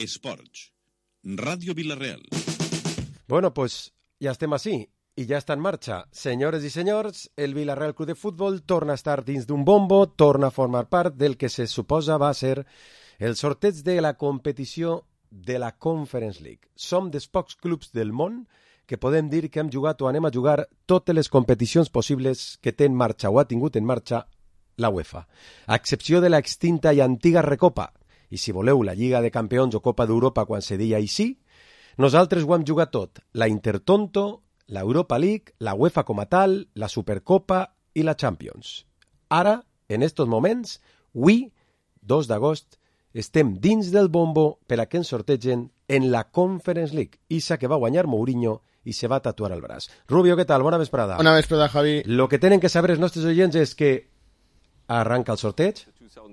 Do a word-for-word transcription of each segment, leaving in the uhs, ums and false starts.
Esports, Ràdio Vila-real. Bueno, pues ja estem així i ja està en marxa. Senyores i senyors, el Vila-real Club de Futbol torna a estar dins d'un bombo, torna a formar part del que se suposa va ser el sorteig de la competició de la Conference League. Som dels pocs clubs del món que podem dir que hem jugat o anem a jugar totes les competicions possibles que té en marxa o ha tingut en marxa la UEFA, a excepció de la extinta i antiga Recopa. I si voleu, la Lliga de Campions o Copa d'Europa quan se deia així, nosaltres ho hem jugat tot. La Intertonto, la Europa League, la UEFA com a tal, la Supercopa i la Champions. Ara, en estos moments, avui, dos d'agost, estem dins del bombo per a que ens sortegen en la Conference League. Isa que va guanyar Mourinho i se va tatuar el braç. Rubio, què tal? Bona vesprada. Bona vesprada, Javi. Lo que tenen que saber els nostres oients és que arranca el sorteig,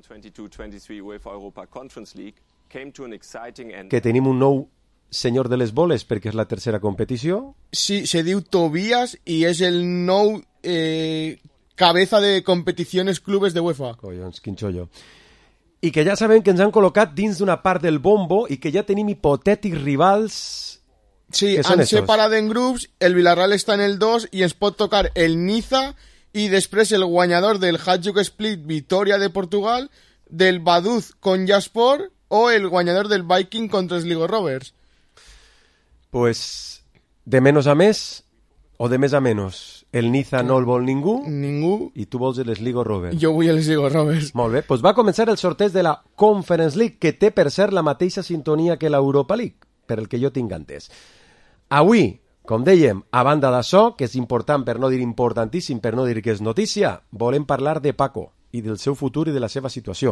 que tenim un nou senyor de les boles perquè és la tercera competició. Sí, se diu Tobías i és el nou eh, cabeza de competiciones clubes de UEFA. Collons, quin xollo. I que ja sabem que ens han col·locat dins d'una part del bombo i que ja tenim hipotètics rivals. Sí, han separat en grups, el Villarreal està en el dos i ens pot tocar el Niza i després el guanyador del Hajduk Split Victoria de Portugal, del Vaduz con Jaspor o el guanyador del Viking contra els Sligo Rovers. Pues de menos a més o de més a menos. El Niza no el vol ningú. Ningú. I tu vols el Sligo Rovers. Jo vull el Sligo Rovers. Molt bé, doncs va començar el sorteig de la Conference League, que té per ser la mateixa sintonia que l'Europa League, per el que jo tinc entès. Avui, com dèiem, a banda d'això, que és important per no dir importantíssim, per no dir que és notícia, volem parlar de Paco i del seu futur i de la seva situació.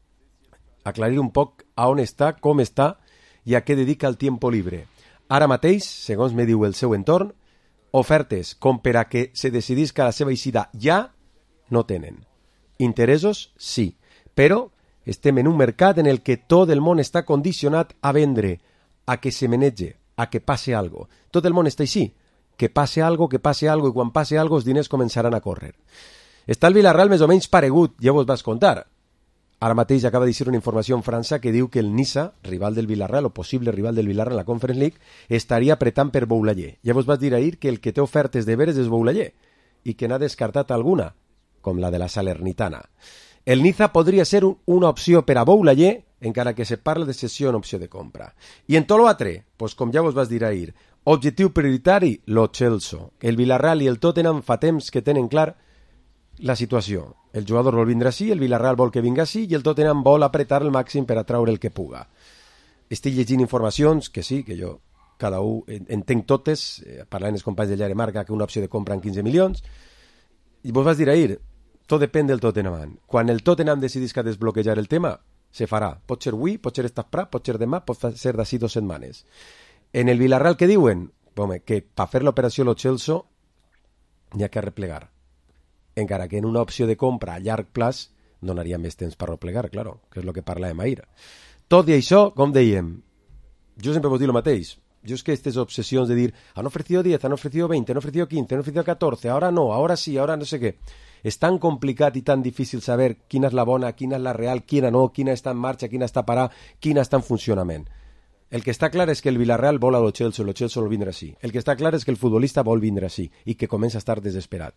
Aclarir un poc a on està, com està i a què dedica el tiempo libre. Ara mateix, segons me diu el seu entorn, ofertes com per a que se decidisca la seva eixida ja no tenen. Interessos, sí, però estem en un mercat en el que tot el món està condicionat a vendre, a que se menege, a que passe algo. Tot el món està així, que passe algo, que passe algo, i quan passe algo els diners començaran a córrer. Està el Villarreal més o menys paregut, ja vos vas contar. Ara mateix acaba d'eixir una informació en França que diu que el Niza, rival del Villarreal, o possible rival del Villarreal en la Conference League, estaria apretant per Boulaye. Ja vos vas dir ahir que el que té ofertes de veres és Boulaye, i que n'ha descartat alguna, com la de la Salernitana. El Niza podria ser un, una opció per a Boulaye, encara que se parla de cessió en opció de compra. I en tot l'altre, pues com ja vos vas dir ahir, objectiu prioritari, lo Chelsea. El Villarreal i el Tottenham fa temps que tenen clar la situació. El jugador vol vindre així, el Villarreal vol que vinga així i el Tottenham vol apretar el màxim per atraure el que puga. Estic llegint informacions que sí, que jo cada un entenc totes, eh, parlant els companys de Llare Marca que una opció de compra en quinze milions, i vos vas dir ahir, tot depèn del Tottenham. Quan el Tottenham decidisca desbloquejar el tema, se farà. Pot ser avui, pot ser esta pra, pot ser demà, pot ser d'ací dues setmanes. En el Villarreal, què diuen? Home, que per fer l'operació lo Chelsea n'hi ha que replegar. Encara que en una opció de compra a llarg plaç donaria més temps per replegar, claro, que és el que parlàvem ahir. Tot i això, com dèiem, jo sempre vos dic el mateix. Jo és que aquestes obsessions de dir han ofrecido diez, han ofrecido veinte, han ofrecido quince, han ofrecido catorce, ahora no, ahora sí, ahora no sé què. És tan complicat i tan difícil saber quina és la bona, quina és la real, quina no, quina està en marxa, quina està parada, quina està en funcionament. El que està clar és que el Villarreal vol a lo Chelsea, lo Chelsea vol vindre així. El que està clar és que el futbolista vol vindre així i que comença a estar desesperat.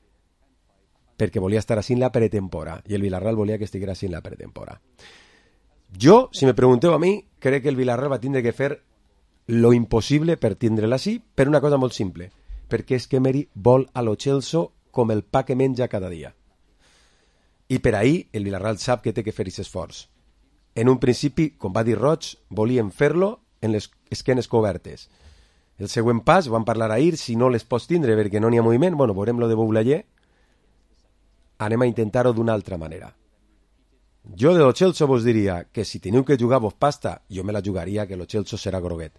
Perquè volia estar així en la pretemporada i el Villarreal volia que estigués així en la pretemporada. Jo, si me pregunteu a mi, crec que el Villarreal va tindre que fer lo impossible per tindre-la així, per una cosa molt simple, perquè és que Emery vol a lo Chelsea com el pa que menja cada dia. I per ahir el Villarreal sap que té que fer aquest esforç. En un principi, com va dir Roig, volien fer-lo en les esquenes cobertes. El següent pas, ho vam parlar ahir, si no les pots tindre perquè no n'hi ha moviment, bueno, veurem lo de Boulaye, anem a intentar-ho d'una altra manera. Jo de lo Chelsea vos diria que si teniu que jugar vos pasta, jo me la jugaria que lo Chelsea serà groguet.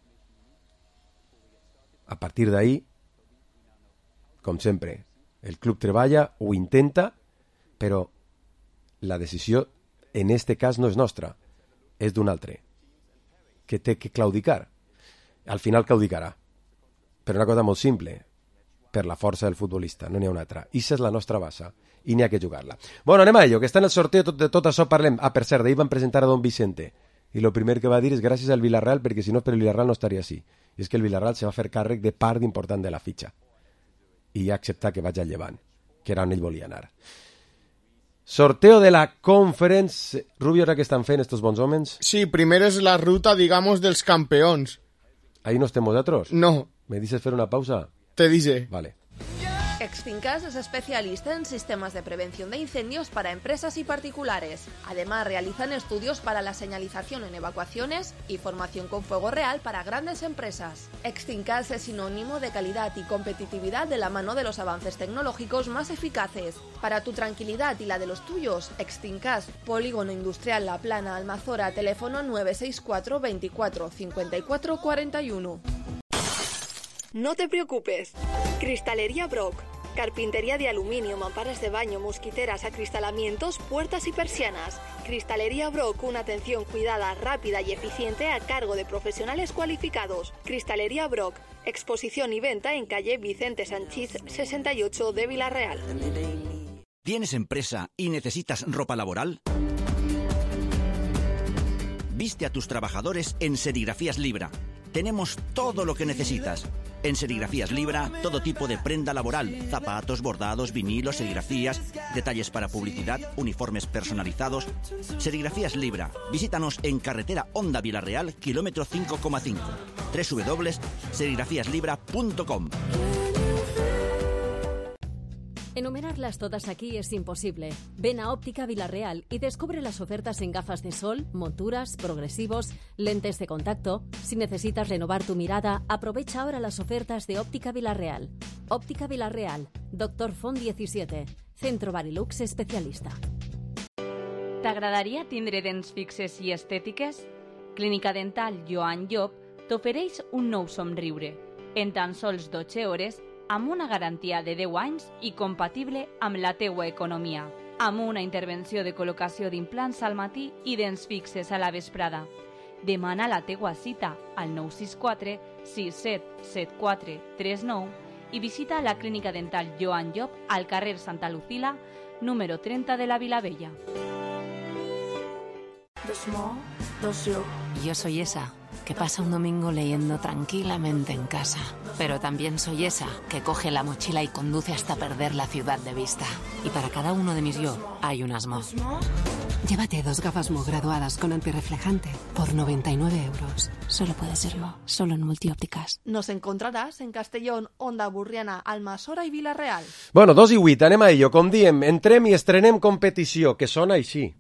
A partir d'ahir, com sempre, el club treballa, ho intenta, però la decisió en este cas no és nostra, és d'un altre, que té que claudicar. Al final claudicarà. Per una cosa molt simple, per la força del futbolista, no n'hi ha una altra. Ixa és la nostra base, i n'hi ha que jugar-la. Bueno, anem a ello, que està en el sorteo, tot, de tot això parlem. Ah, per cert, d'ahir van presentar a Don Vicente, i el primer que va dir és gràcies al Villarreal, perquè si no per el Villarreal no estaria així. I és que el Villarreal se va fer càrrec de part important de la fitxa. I ha acceptat que vaig al Llevant, que era on ell volia anar. Sorteo de la Conference. Rubio, ara que estan fent estos bons homes? Sí, primer és la ruta, digamos, dels campeons. Ahí no estem nosaltres? No. ¿Me dices fer una pausa? Te dice. Vale. Extincas es especialista en sistemas de prevención de incendios para empresas y particulares. Además, realizan estudios para la señalización en evacuaciones y formación con fuego real para grandes empresas. Extincas es sinónimo de calidad y competitividad de la mano de los avances tecnológicos más eficaces. Para tu tranquilidad y la de los tuyos, Extincas, Polígono Industrial La Plana, Almazora, teléfono nueve seis cuatro veinticuatro cincuenta y cuatro cuarenta y uno. No te preocupes. Cristalería Brock. Carpintería de aluminio, mamparas de baño, mosquiteras, acristalamientos, puertas y persianas. Cristalería Brock, una atención cuidada, rápida y eficiente a cargo de profesionales cualificados. Cristalería Brock, exposición y venta en calle Vicente Sanchís sesenta y ocho de Villarreal. ¿Tienes empresa y necesitas ropa laboral? Viste a tus trabajadores en Serigrafías Libra. Tenemos todo lo que necesitas. En Serigrafías Libra, todo tipo de prenda laboral, zapatos, bordados, vinilos, serigrafías, detalles para publicidad, uniformes personalizados. Serigrafías Libra. Visítanos en carretera Honda Villarreal, kilómetro cinco coma cinco. doble u doble u doble u punto serigrafías libra punto com. Enumerarlas todas aquí es imposible. Ven a Óptica Villarreal y descubre las ofertas en gafas de sol, monturas, progresivos, lentes de contacto. Si necesitas renovar tu mirada, aprovecha ahora las ofertas de Óptica Villarreal. Óptica Villarreal, Doctor Font diecisiete, Centro Barilux especialista. T'agradaria tindre dents fixes i estètiques? Clínica Dental Joan Llop t'ofereix un nou somriure. En tan sols dotze hores, amb una garantia de deu anys i compatible amb la teua economia. Amb una intervenció de col·locació d'implants al matí i dents fixes a la vesprada. Demana la teua cita al nou sis quatre sis set set quatre tres nou i visita la Clínica Dental Joan Llop al carrer Santa Lucila, número treinta de la Vilavella. Yo soy esa que pasa un domingo leyendo tranquilamente en casa. Pero también soy esa que coge la mochila y conduce hasta perder la ciudad de vista. Y para cada uno de mis yo hay un Asmo. Llévate dos gafas Mo graduadas con antirreflejante por noventa y nueve euros. Solo puede ser Mo, solo en Multiópticas. Nos encontrarás en Castellón, Onda Burriana, Almassora i Vilareal. Bueno, dos i vuit, anem a ello. Com diem, entrem i estrenem competició, que sona així.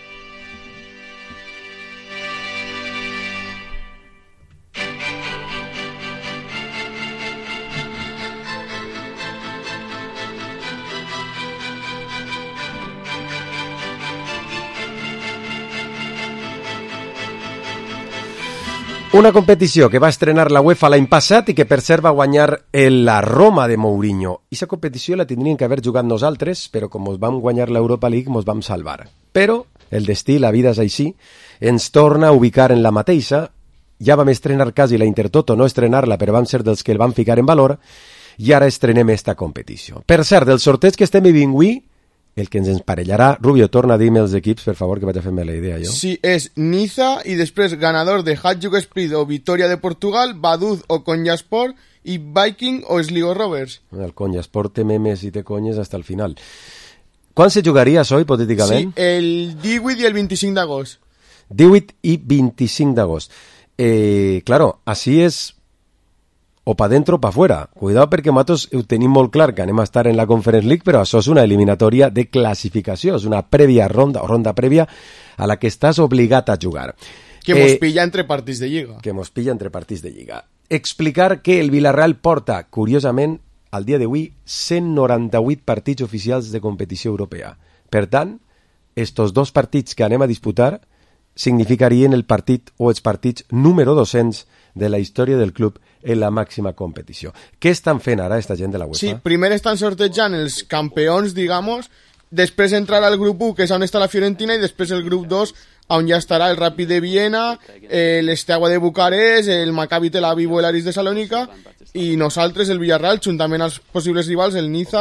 Una competició que va estrenar la UEFA l'any passat i que per cert va guanyar la Roma de Mourinho. Aquesta competició la tindríem que haver jugat nosaltres, però com ens vam guanyar l'Europa League, ens vam salvar. Però el destí, la vida és així, ens torna a ubicar en la mateixa. Ja vam estrenar quasi la Intertoto, no estrenar-la, però vam ser dels que el van ficar en valor, i ara estrenem esta competició. Per cert, del sorteig que estem vivint avui, el que ens emparellarà, Rubio, torna a dir-me els equips, per favor, que vaig a fer-me la idea jo. Sí, és Niza i després ganador de Hajduk Split o Victoria de Portugal, Vaduz o Konyaspor i Viking o Sligo Rovers. El Konyaspor té memes i té conyes hasta el final. Quan se jugaria això, hipotèticament? Sí, el divuit i el vint-i-cinc d'agost. divuit i vint-i-cinc d'agost. Eh, claro, així és o pa dentro o pa fuera. Cuidado perquè nosaltres ho tenim molt clar que anem a estar en la Conference League, però això és una eliminatòria de classificació, és una prèvia ronda o ronda prèvia a la que estàs obligat a jugar. Que eh, mos pilla entre partits de lliga. Que mos pilla entre partits de lliga. Explicar que el Villarreal porta, curiosament, al dia d'avui, cent noranta-vuit partits oficials de competició europea. Per tant, estos dos partits que anem a disputar significarien el partit o els partits número dos-cents de la història del club en la màxima competició. Què estan fent ara esta gent de la UEFA? Sí, primer estan sortejant els campions, digamos, després entrarà el grup u, que és on està la Fiorentina, i després el grup dos, on ja estarà el Rapid de Viena, l'Esteaua de Bucarest, el Maccabi Tel Aviv o l'Aris de Salònica, i nosaltres, el Villarreal, juntament als possibles rivals, el Niza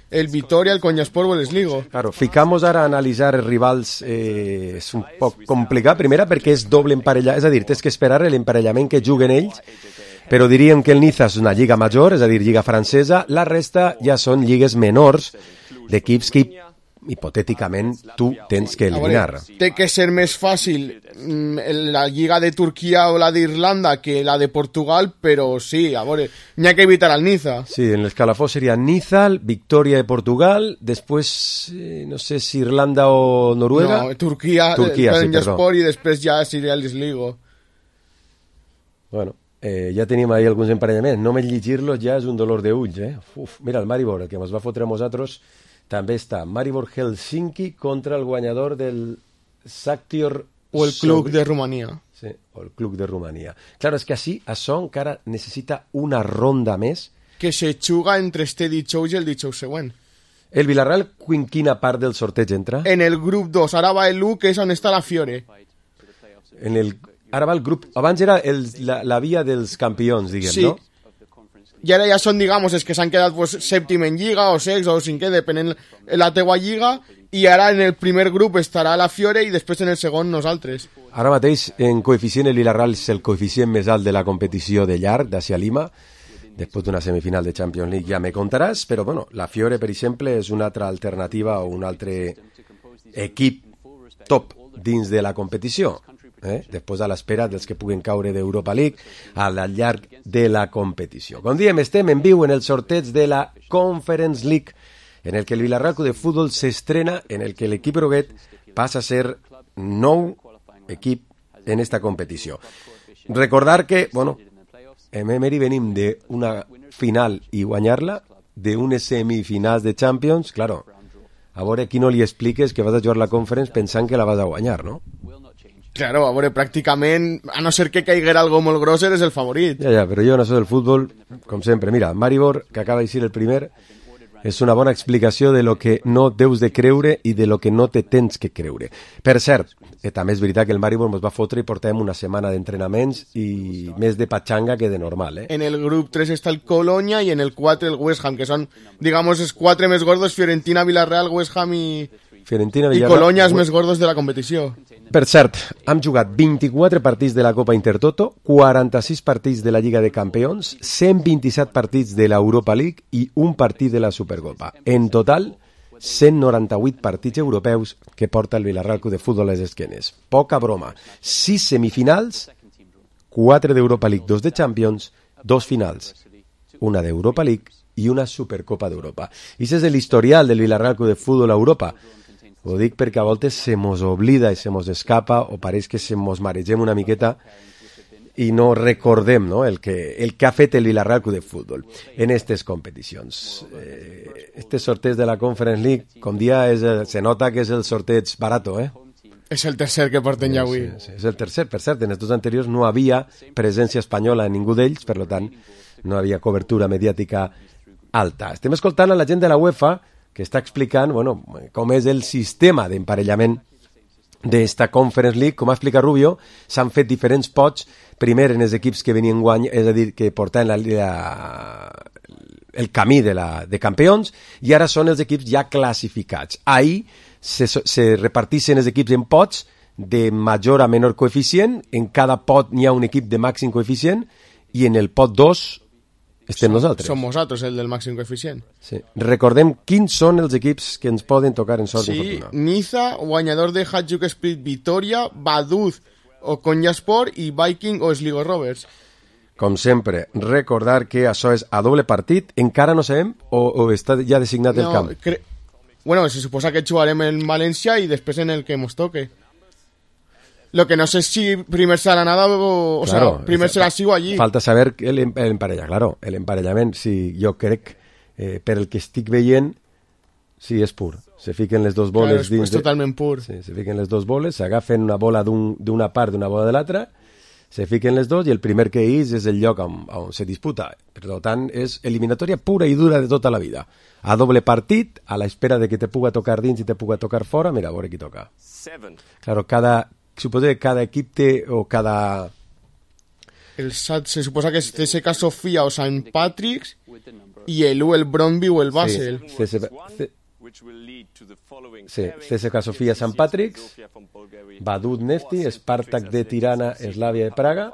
el Vitoria, el Conyasport o el Sligo. Claro, ficamos ara a analitzar els rivals eh, és un poc complicat, primera perquè és doble emparellament, és a dir, tens que esperar l'emparellament que juguen ells, però diríem que el Niza és una lliga major, és a dir, lliga francesa, la resta ja són lligues menors d'equips que hipotèticament tu tens que eliminar. Veure, té que ser més fàcil la lliga de Turquia o la d'Irlanda que la de Portugal, però sí, a veure, n'hi ha que evitar al Niza. Sí, en l'escalafó seria Niza, Victoria de Portugal, després eh, no sé si Irlanda o Noruega. No, Turquia, Turquia el sí, perdó. I després ja seria el Sligo. Bueno, eh, ja tenim ahí alguns emparellaments. Només llegir-los ja és un dolor d'ulls, eh? Uf, mira, el Maribor, el que ens va fotre a nosaltres, també està Maribor Helsinki contra el guanyador del Sakhtyr o el club de Romania. Sí, o el club de Romania. Claro, és que així, això encara necessita una ronda més. Que se juga entre este dijous i el dijous següent. El Villarreal, en quina part del sorteig entra? En el grup dos, ara va el u, que és on està la Fiore. En el, ara va el grup... Abans era el, la, la via dels campions, diguem, sí. No? I ara ja són, digamos, els que s'han quedat pues, sèptim en lliga o sex o cinquè, depenent la teua lliga, i ara en el primer grup estarà la Fiore i després en el segon nosaltres. Ara mateix, en coeficient, el Villarreal és el coeficient més alt de la competició de llarg, d'Asia Lima, després d'una semifinal de Champions League ja me contaràs, però bueno, la Fiore, per exemple, és una altra alternativa o un altre equip top dins de la competició. Eh? Després a l'espera dels que puguen caure d'Europa League al llarg de la competició. Com diem, estem en viu en el sorteig de la Conference League, en el que el Villarreal de Fútbol s'estrena, en el que l'equip groguet passa a ser nou equip en esta competició. Recordar que, bueno, en Emery venim d'una final i guanyar-la, d'unes semifinals de Champions, claro, a veure qui no li expliques que vas a jugar la Conference pensant que la vas a guanyar, no? Claro, a veure, pràcticament, a no ser que caiguera algo molt gros, eres el favorit. Ja, ja, però jo en això del futbol, com sempre, mira, Maribor, que acaba de ser el primer, és una bona explicació de lo que no deus de creure i de lo que no te tens que creure. Per cert, eh, també és veritat que el Maribor ens va fotre i portem una setmana d'entrenaments i més de patxanga que de normal, eh? En el grup tres està el Colonia i en el quatre el West Ham, que són, digamos, els quatre més gordos, Fiorentina, Villarreal, West Ham i... Fiorentina, Villarreal, i Colonia els més gordos de la competició. Per cert, hem jugat vint-i-quatre partits de la Copa Intertoto, quaranta-sis partits de la Lliga de Campions, cent vint-i-set partits de l'Europa League i un partit de la Supercopa. En total, cent noranta-vuit partits europeus que porta el Villarreal de Futbol a les esquenes. Poca broma. Sis semifinals, quatre d'Europa League, dos de Champions, dos finals, una d'Europa League i una Supercopa d'Europa. I aquest és l'historial del Villarreal de Futbol a Europa. Ho dic perquè a voltes se mos oblida i se mos escapa o pareix que se mos maregem una miqueta i no recordem, no, el, que, el que ha fet el Villarreal de Futbol en aquestes competicions. Eh, este sorteig de la Conference League, com dia, és el, se nota que és el sorteig barato, eh? És el tercer que porten ja avui. Sí, sí, és el tercer, per cert, en els dos anteriors no havia presència espanyola en ningú d'ells, per tant, no havia cobertura mediàtica alta. Estem escoltant a la gent de la UEFA que està explicant, bueno, com és el sistema d'emparellament d'esta Conference League. Com ha explicat Rubio, s'han fet diferents pots, primer en els equips que venien guany, és a dir, que portaven la, la, el camí de, la, de campions, i ara són els equips ja classificats. Ahí se, se reparteixen els equips en pots de major a menor coeficient, en cada pot n'hi ha un equip de màxim coeficient, i en el pot dos estem nosaltres. Som nosaltres, el del màxim coeficient. Sí. Recordem quins són els equips que ens poden tocar en sort sí, i fortuna. Niza, guanyador de Hajduk Split Vitoria, Vaduz o Konyaspor i Viking o Sligo Rovers. Com sempre, recordar que això és a doble partit. Encara no sabem o, o està ja designat no, el camp? Cre... Bueno, se suposa que jugarem en València i després en el que ens toque. Lo que no sé si primer serà nada o, o claro, sea, primer serà sí o allí. Falta saber el, el emparella, claro, el emparellament, si jo crec, eh, per el que estic veient, sí, és pur. Se fiquen les dos boles claro, dins... És totalment pur. Sí, se fiquen les dos boles, s'agafen una bola d'una un, part d'una bola de l'altra, se fiquen les dos i el primer que és és el lloc on, on se disputa. Per tant, és eliminatòria pura i dura de tota la vida. A doble partit, a l'espera de que te puga tocar dins i te puga tocar fora, mira, a veure qui toca. Seven. Claro, cada... Suposo que cada equip té, o cada... El S A T se suposa que és C S K Sofia o Saint Patrick's i el U el Brøndby o el Basel. Sí, C S K, C... sí, C S K Sofia Sant Patrick's, Vaduz Nefti, Spartak de Tirana, Slavia de Praga.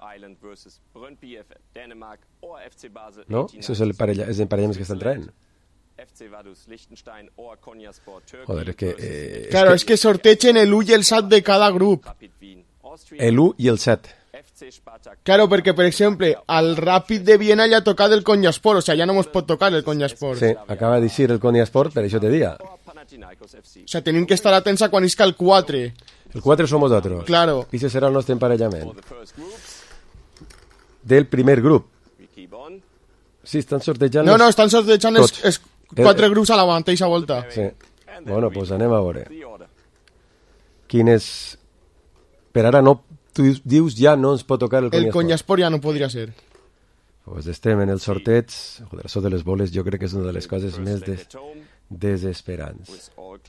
No? Eso es el parella, es el emparellamiento que están trayendo. Joder, es que... Eh, claro, es que, es que sortechen el U y el S A T de cada grupo. El U y el S A T. Claro, porque, por ejemplo, al Rapid de Viena ya ha tocado el Konyaspor, o sea, ya no hemos podido tocar el Konyaspor. Sí, acaba de decir el Konyaspor, pero eso te diga. O sea, tienen que estar atentos quan isca el quatre. El quatre som nosaltres. Claro. I ese serà el nostre emparellament. Del primer grup. Sí, estan sortejant... No, no, estan sortejant els, els quatre grups a la mateixa volta. Sí. Bueno, doncs pues anem a veure. Quin és... Per ara no... Tu dius ja no ens pot tocar el Konyaspor. El Konyaspor ja no podria ser. Pues estem en el sorteig. Joder, això de les boles jo crec que és una de les coses més des... desesperants.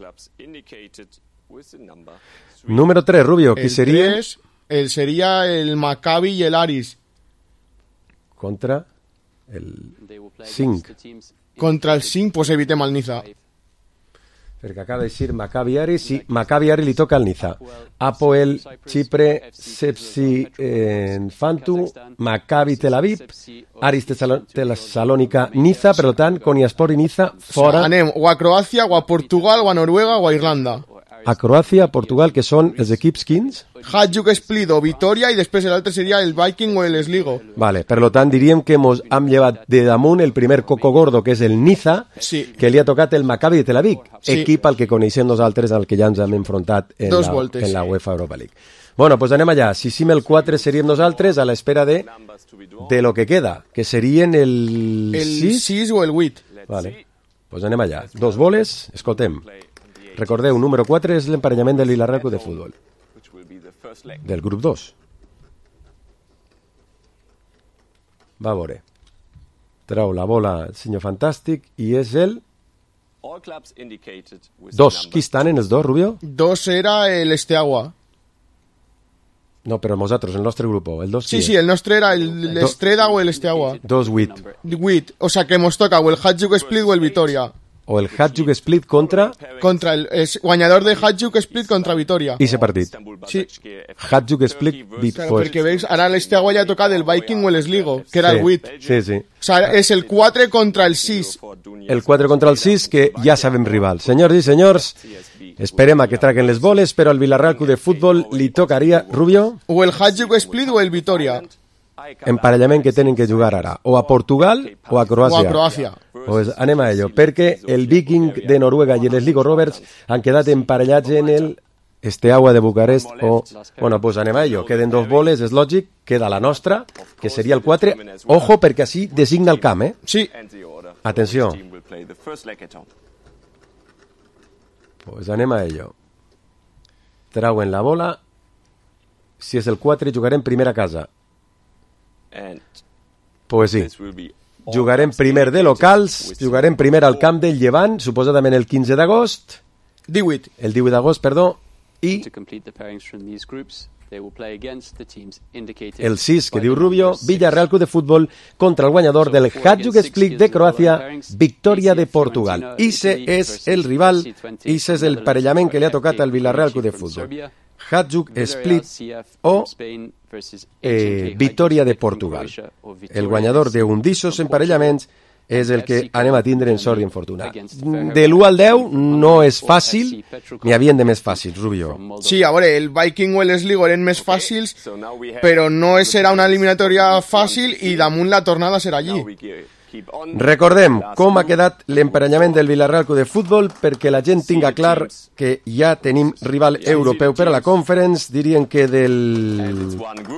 Número tres, Rubio, qui seria? El tres, el seria el Maccabi i el Aris. Contra el cinc. Contra el cinc, pues evitem el Niza. Perquè acaba de decir Maccabi Aris, sí, Maccabi Aris li toca al Niza. Apoel, Chipre, Sepsi, eh, Fantu, Maccabi Tel Aviv, Aris Tesalònica, Niza, per tant, Konyaspor i Niza fora. O sea, anem o a Croàcia, o a Portugal, o a Noruega, o a Irlanda. A Croàcia, Portugal, que són els equips quins? Hajduk Split o Vitoria, i després l'altre seria el Viking o el Sligo. Vale, per tant diríem que mos hem llevat de damunt el primer coco gordo, que és el Niza, sí. Que li ha tocat el Maccabi de Tel Aviv, sí. Equip al que coneixem nosaltres, al que ja ens hem enfrontat en, Dos la, voltes, en la sí. UEFA Europa League. Bueno, pues anem allà. Si sim el quatre seríem nosaltres a l'espera de, de lo que queda, que serien el... El sis, sis o el vuit. Vale, pues anem allà. Dos boles, escoltem. Recordeu, número quatre és l'emparellament del Vilarreal Club de Futbol. Del grup dos. Va a veure. Trau la bola el senyor Fantàstic i és el... Dos. Qui estan en els dos, Rubio? Dos era el Esteagua. No, però nosaltres, el nostre grup. El dos sí, sí, el nostre era el Estreda o el Esteagua. Dos, vuit. Vuit. O sea, que mos toca o el Hajduk Split o el Vitoria. O el Hajduk Split contra... Contra el es guanyador de Hajduk Split contra Vitoria. I ese partit. Sí. Hajduk Split... Claro, pues... perquè veus, ara l'Esteagua ja toca del Viking o el Sligo, que era sí, el vuit. Sí, sí. O sea, és el quatre contra el sis. El quatre contra el sis, que ja sabem rival. Senyors i senyors, esperem a que traguen les boles, però al Vilarreal Club de Futbol li tocaria, Rubio... O el Hajduk Split o el Vitoria. Emparellament que tenen que jugar ara. O a Portugal o a Croàcia. O a Croàcia. Pues anem a ello, perquè el Viking de Noruega i el Sligo Rovers han quedat emparellats en el Steaua de Bucarest o... Bueno, pues anem a ello. Queden dos boles, és lògic, queda la nostra, que seria el quatre. Ojo, perquè així designa el camp, eh? Sí. Atenció. Pues anem a ello. Trauen la bola. Si és el quatre, jugarem primer a casa. Pues sí. Jugarem primer de locals, jugarem primer al camp del Llevant, suposadament el quinze d'agost. divuit. El divuit d'agost, perdó. I el sis, que diu Rubio, Villarreal Club de Futbol contra el guanyador del Hajduk Split de Croàcia, Victòria de Portugal. Ise és el rival, ise és el parellament que li ha tocat al Villarreal Club de Futbol. Hajduk Split o eh, Victòria de Portugal. El guanyador d'un d'issos emparellaments és el que anem a tindre en sort i en fortuna. De l'u al deu no és fàcil, n'hi havien de més fàcils, Rubio. Sí, a veure, el Viking o el Sligo eren més fàcils, però no serà una eliminatòria fàcil i damunt la tornada serà allí. Recordem com ha quedat l'emparellament del Vilarreal Club de Futbol perquè la gent tinga clar que ja tenim rival europeu per a la Conference, dirien que del...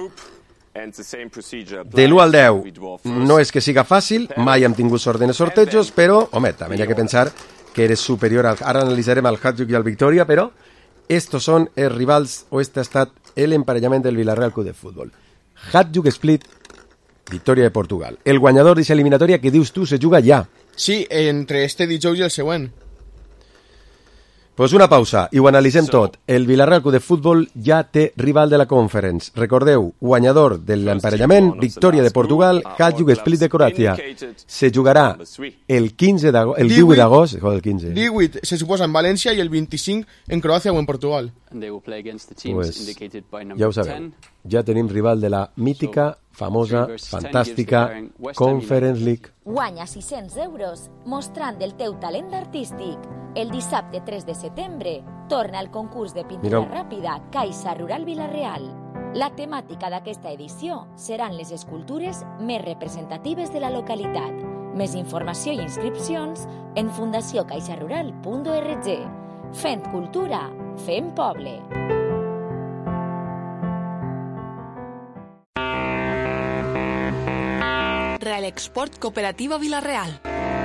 De l'u al deu no és que siga fàcil, mai hem tingut sort en els sortejos, però, home, també hi ha que pensar que eres superior al... Ara analitzarem al Hajduk i al Victoria, però estos són els rivals, o este ha estat l'emparellament del Vilarreal Club de Futbol. Hajduk Split, Victòria de Portugal. El guanyador d'aquesta eliminatòria que dius tu se juga ja. Sí, entre este dijous i el següent. Pues una pausa i ho analitzem tot. El Villarreal Club de Futbol ja té rival de la Conference. Recordeu, guanyador de l'emparellament, victòria de Portugal, Hajduk Split de Croàcia. Se jugarà el quinze d'agost, el divuit d'agost, el quinze. divuit se suposa en València i el vint-i-cinc en Croàcia o en Portugal. Pues ja ho sabeu, ja tenim rival de la mítica, famosa, fantàstica Conference League. Guanya sis-cents euros mostrant el teu talent artístic. El dissabte tres de setembre torna el concurs de pintura Mira. ràpida Caixa Rural Vila-real. La temàtica d'aquesta edició seran les escultures més representatives de la localitat. Més informació i inscripcions en fundació caixa rural punt org. Fent cultura, fent poble. Real Export Cooperativa Vila-real.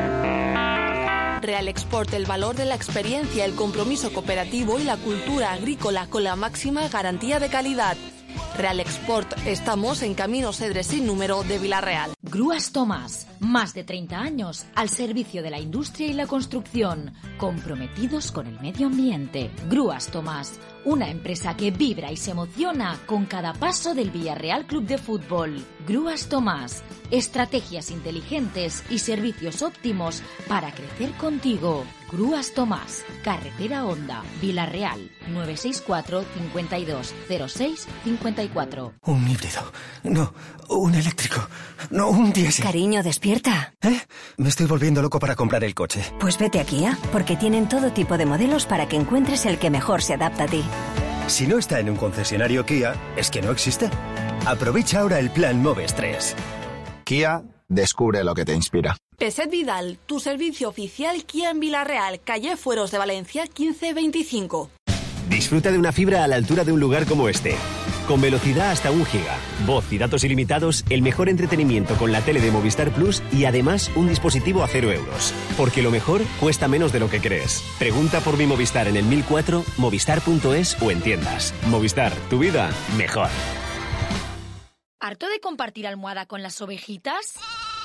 Real Export, el valor de la experiencia, el compromiso cooperativo y la cultura agrícola con la máxima garantía de calidad. Real Export, estamos en Camino Cedres sin número de Vila-real. Grúas Tomás, más de treinta años al servicio de la industria y la construcción, comprometidos con el medio ambiente. Grúas Tomás, una empresa que vibra y se emociona con cada paso del Villarreal Club de Fútbol. Grúas Tomás, estrategias inteligentes y servicios óptimos para crecer contigo. Grúas Tomás, Carretera Honda, Vila-real, nueve seis cuatro, cincuenta y dos, cero seis, cincuenta y cuatro. Un híbrido. No, un eléctrico. No, un diésel. Cariño, despierta. ¿Eh? Me estoy volviendo loco para comprar el coche. Pues vete a Kia, porque tienen todo tipo de modelos para que encuentres el que mejor se adapta a ti. Si no está en un concesionario Kia, es que no existe. Aprovecha ahora el plan Moves tres. Kia, descubre lo que te inspira. Peset Vidal, tu servicio oficial Kia en Vila-real, calle Fueros de Valencia quince veinticinco. Disfruta de una fibra a la altura de un lugar como este. Con velocidad hasta un giga, voz y datos ilimitados, el mejor entretenimiento con la tele de Movistar Plus y además un dispositivo a cero euros. Porque lo mejor cuesta menos de lo que crees. Pregunta por mi Movistar en el mil cuatro, movistar punto es o en tiendas. Movistar, tu vida mejor. ¿Harto de compartir almohada con las ovejitas?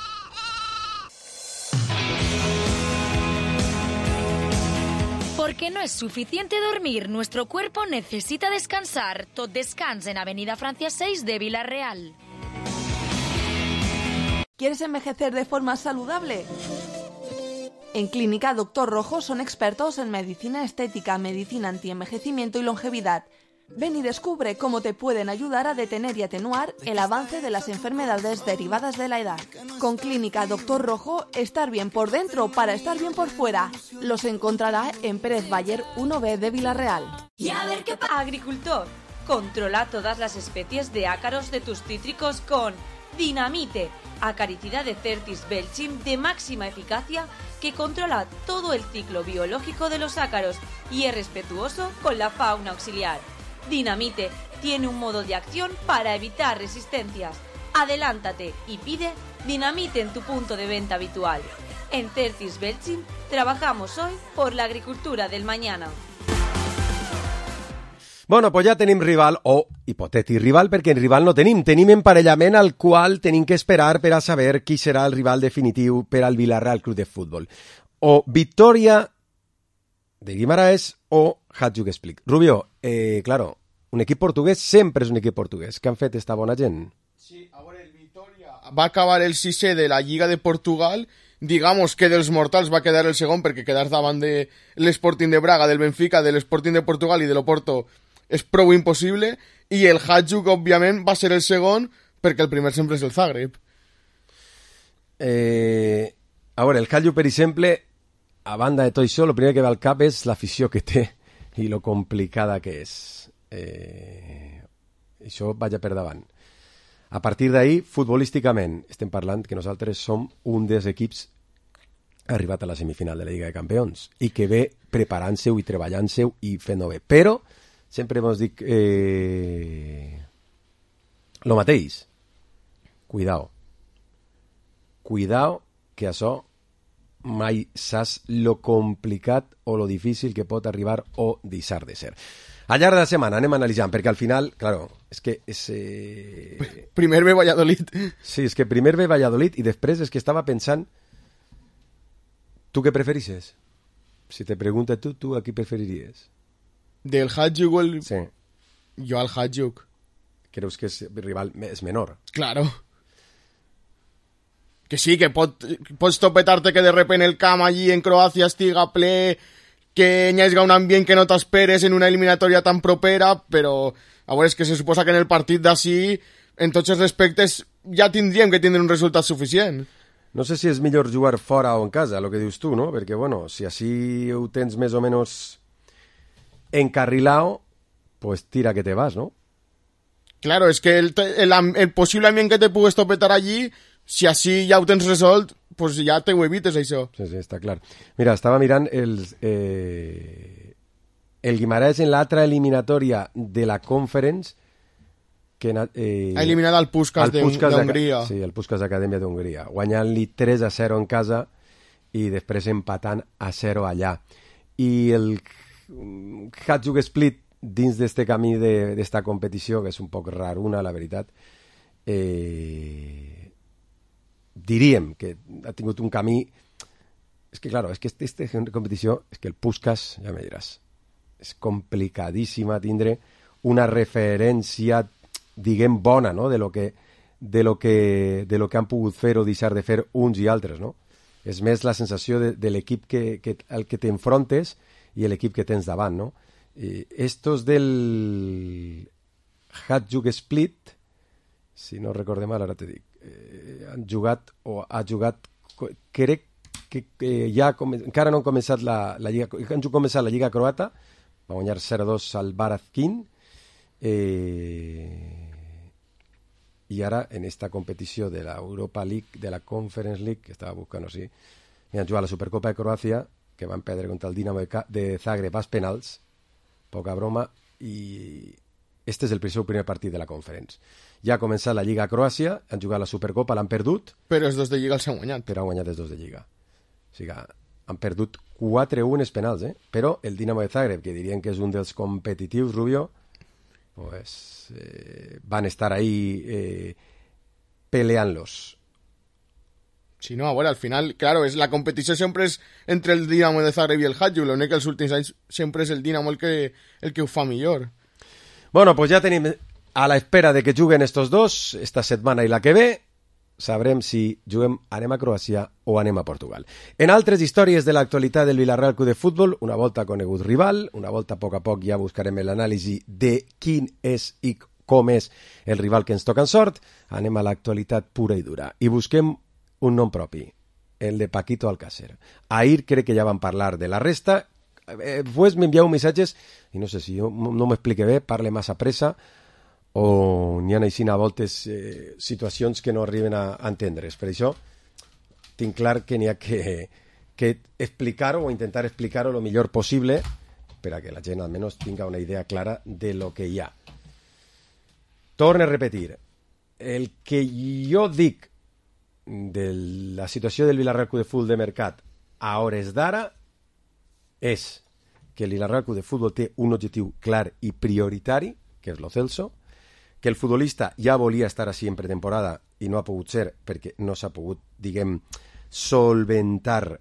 Porque no es suficiente dormir, nuestro cuerpo necesita descansar. Tot descans en Avenida Francia seis de Vila-real. ¿Quieres envejecer de forma saludable? En Clínica Doctor Rojo son expertos en medicina estética, medicina antienvejecimiento y longevidad. Ven y descubre cómo te pueden ayudar a detener y atenuar el avance de las enfermedades derivadas de la edad. Con Clínica Doctor Rojo, estar bien por dentro para estar bien por fuera. Los encontrará en Pérez Bayer uno B de Vila-real. Y a ver qué pasa. Agricultor, controla todas las especies de ácaros de tus cítricos con Dinamite, acaricida de Certis Belchim de máxima eficacia que controla todo el ciclo biológico de los ácaros y es respetuoso con la fauna auxiliar. Dinamite tiene un modo de acción para evitar resistencias. Adelántate y pide Dinamite en tu punto de venta habitual. En Certis Belchim trabajamos hoy por la agricultura del mañana. Bueno, pues ja tenim rival, o hipotètic rival, perquè rival no tenim. Tenim emparellament al qual tenim que esperar per a saber qui serà el rival definitiu per al Villarreal Club de Futbol. O Victòria de Guimaraes o Hajduk Split. Rubio, eh, claro, un equip portuguès sempre és un equip portuguès. Què han fet esta bona gent? Sí, a veure, el Vitoria va acabar el sisè de la Lliga de Portugal. Digamos que dels mortals va quedar el segon perquè quedar davant de l'Sporting de Braga, del Benfica, de l'Sporting de Portugal i de l'Oporto és prou impossible. I el Hajduk, òbviament, va ser el segon perquè el primer sempre és el Zagreb. Eh, a veure, el Hajduk, per exemple, a banda de tot això, el primer que ve al cap és l'afició que té i lo complicada que és. Eh, això vaja per davant. A partir d'ahí, futbolísticament, estem parlant que nosaltres som un dels equips arribat a la semifinal de la Lliga de Campions i que ve preparant-se-ho i treballant-se-ho i fent-ho bé. Però sempre mos dic eh, lo mateix. Cuidao. Cuidao que això mai saps lo complicat o lo difícil que pot arribar o deixar de ser. Al llarg de la setmana anem analitzant, perquè al final, claro, és que... És, eh... Primer ve Valladolid. Sí, és que primer ve Valladolid i després és que estava pensant... Tu què preferixes? si te pregunta tú, ¿tú a qui preferiries? Del Hajduk o el... Sí. Jo al Hajduk. Creus que és rival és menor? Claro. Que sí, que pot, pots topetar-te que de repente el camp allí en Croàcia estiga ple, que hi hagi un ambient que no t'esperes en una eliminatòria tan propera, però a veure, és que se suposa que en el partit d'ací, en tots els respectes, ja tindríem que tindre un resultat suficient. No sé si és millor jugar fora o en casa, el que dius tu, no? Perquè, bueno, si així ho tens més o menys encarrilado, pues tira que te vas, ¿no? Claro, es que el, el, el posible ambient que te pugues topetar allí, si així ja ho tens resolt, pues ja te ho evites, això. Sí, sí, està clar. Mira, estava mirant el, eh, el Guimarães en l'altra eliminatòria de la Conference que eh, ha eliminat el Puskás d'Hongria. Sí, el Puskás Acadèmia d'Hongria, guanyant-li tres a zero en casa i després empatant a zero allà. I el Hajduk Split dins d'este camí d'esta competició, que és un poc raruna, la veritat, eh, diríem que ha tingut un camí... És que, claro, és que aquesta competició, és que el Puskás, ja me diràs, és complicadíssima tindre una referència, diguem, bona, no?, de lo que, de lo que, de lo que han pogut fer o deixar de fer uns i altres, no? És més la sensació de, de l'equip que, que, al que t'enfrontes i l'equip que tens davant, no? I estos del Hajduk Split, si no recorde mal, ara te dic, eh, han jugat o ha jugat, crec que, que ja encara no han començat la, la Lliga, han començat la Lliga Croata, va guanyar zero a dos al Varadkin, eh, i ara en esta competició de la Europa League, de la Conference League, que estava buscant, o sigui, han jugat la Supercopa de Croàcia, que van perdre contra el Dinamo de, de Zagreb als penals, poca broma, i este és el seu primer partit de la Conference. Ja ha començat la Lliga a Croàcia, han jugat la Supercopa, l'han perdut. Però els dos de Lliga els han guanyat. Però han guanyat els dos de Lliga. O sigui, han perdut quatre a u en els penals, eh? Però el Dinamo de Zagreb, que dirien que és un dels competitius, Rubio, pues, eh, van estar ahí eh, peleant-los. Sí, no, bueno, al final, claro, es la competició sempre és entre el Dinamo de Zagreb i el Hajduk, l'únic que els últims anys sempre és el Dinamo el que, el que ho fa millor. Bueno, pues ja tenim a la espera de que juguen estos dos esta setmana i la que ve, sabrem si juguem, anem a Croàcia o anem a Portugal. En altres històries de l'actualitat del Villarreal Club de Futbol, una volta conegut rival, una volta a poc a poc ja buscarem l'anàlisi de quin és i com és el rival que ens toca en sort, anem a l'actualitat pura i dura i busquem un nom propi, el de Paquito Alcácer. Ahir crec que ja vam parlar de la resta, eh, pues m'envieu missatges i no sé si jo no m'explique bé, parle massa pressa o n'hi ha així a voltes eh, situacions que no arriben a, a entendre's. Per això tinc clar que n'hi ha que, que explicar-ho o intentar explicar-ho el millor possible per a que la gent almenys tinga una idea clara de lo que hi ha. Torne a repetir, el que jo dic de la situació del Villarreal Club de Futbol de mercat a hores d'ara és que el Villarreal Club de Futbol té un objectiu clar i prioritari, que és lo Celso, que el futbolista ja volia estar així en pretemporada i no ha pogut ser perquè no s'ha pogut, diguem, solventar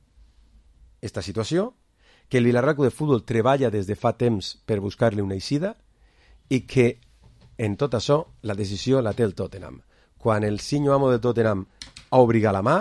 esta situació, que el Villarreal Club de Futbol treballa des de fa temps per buscar-li una eixida i que en tot això la decisió la té el Tottenham. Quan el senyor amo de Tottenham obriga la mà,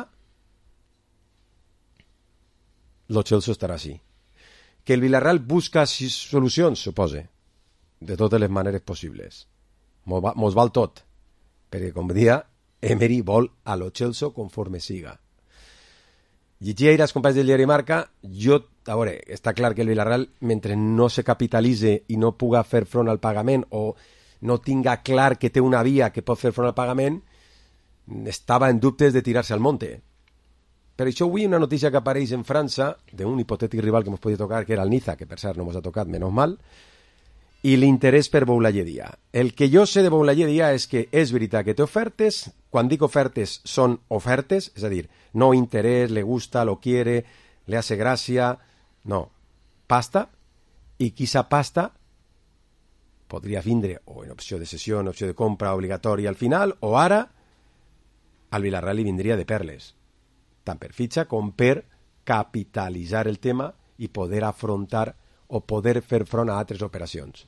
lo Chelsea estarà així. Que el Villarreal busca solucions, supose, de totes les maneres possibles. Mos, va, mos val tot, perquè, com dia, Emery vol a lo Chelsea conforme siga. Llegia ahir els companys del diari Marca, jo, a veure, està clar que el Villarreal, mentre no se capitalitze i no puga fer front al pagament o no tinga clar que té una via que pot fer front al pagament, estava en dubtes de tirar-se al monte. Per això avui una notícia que apareix en França d'un hipotètic rival que ens podia tocar, que era el Niza, que per cert no ens ha tocat, menys mal, i l'interès per Boulaye Dia. El que jo sé de Boulaye Dia és que és veritat que té ofertes, quan dic ofertes són ofertes, és a dir, no interès, le gusta, lo quiere, le hace gràcia, no, pasta, i quizá pasta podria vindre o en opció de cessió, en opció de compra obligatòria al final, o ara al Villarreal li vindria de perles, tant per fitxa com per capitalitzar el tema i poder afrontar o poder fer front a altres operacions.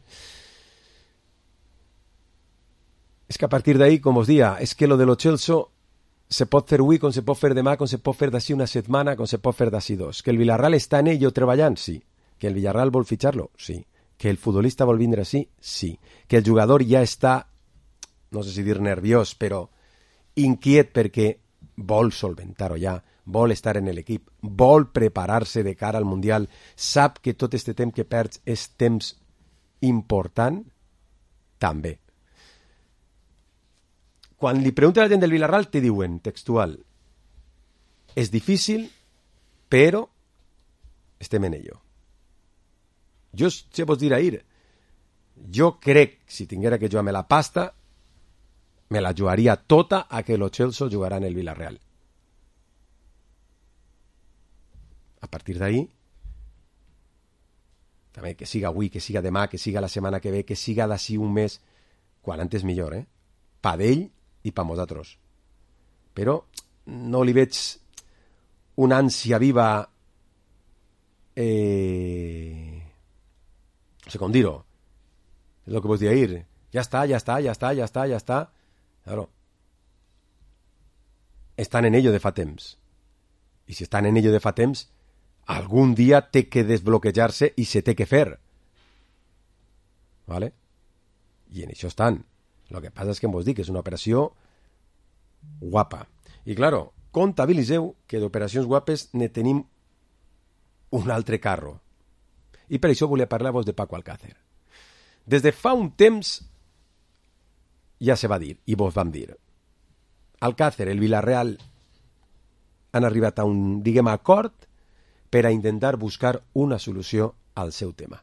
És que a partir d'ahí, com us dia, és que lo de lo Chelsea se pot fer avui, com se pot fer demà, com se pot fer d'ací una setmana, com se pot fer d'ací dos. Que el Villarreal està en ello treballant? Sí. Que el Villarreal vol fitxar-lo? Sí. Que el futbolista vol vindre així? Sí. Que el jugador ja està, no sé si dir nerviós, però inquiet perquè vol solventar-ho ja, vol estar en l'equip, vol preparar-se de cara al Mundial, sap que tot este temps que perds és temps important, també. Quan li pregunta a la gent del Villarreal, te diuen, textual, és difícil, però estem en ello. Jo, se vos dir ahir, jo crec, si tinguera que jugar-me la pasta, me la jugaria tota a que lo Chelsea jugarà en el Villarreal. A partir d'ahí, també que siga avui, que siga demà, que siga la setmana que ve, que siga d'ací un mes, quan antes millor, eh? Pa d'ell i pa nosaltres. Però no li veig una ànsia viva, eh... no sé com dir-ho, és el que vos dir ahir, ja està, ja està, ja està, ja està, ja està. Claro. Estan en ello de fa temps. I si estan en ello de fa temps, algun dia té que desbloquejar-se i se té que fer. ¿Vale? I en això estan. Lo que passa és que em vos dic que és una operació guapa. I claro, comptabilitzeu que d'operacions guapes ne tenim un altre carro. I per això volia parlar-vos de Paco Alcácer. Des de fa un temps ja se va dir, i vos vam dir. Alcácer, el Villarreal, han arribat a un, diguem, acord per a intentar buscar una solució al seu tema.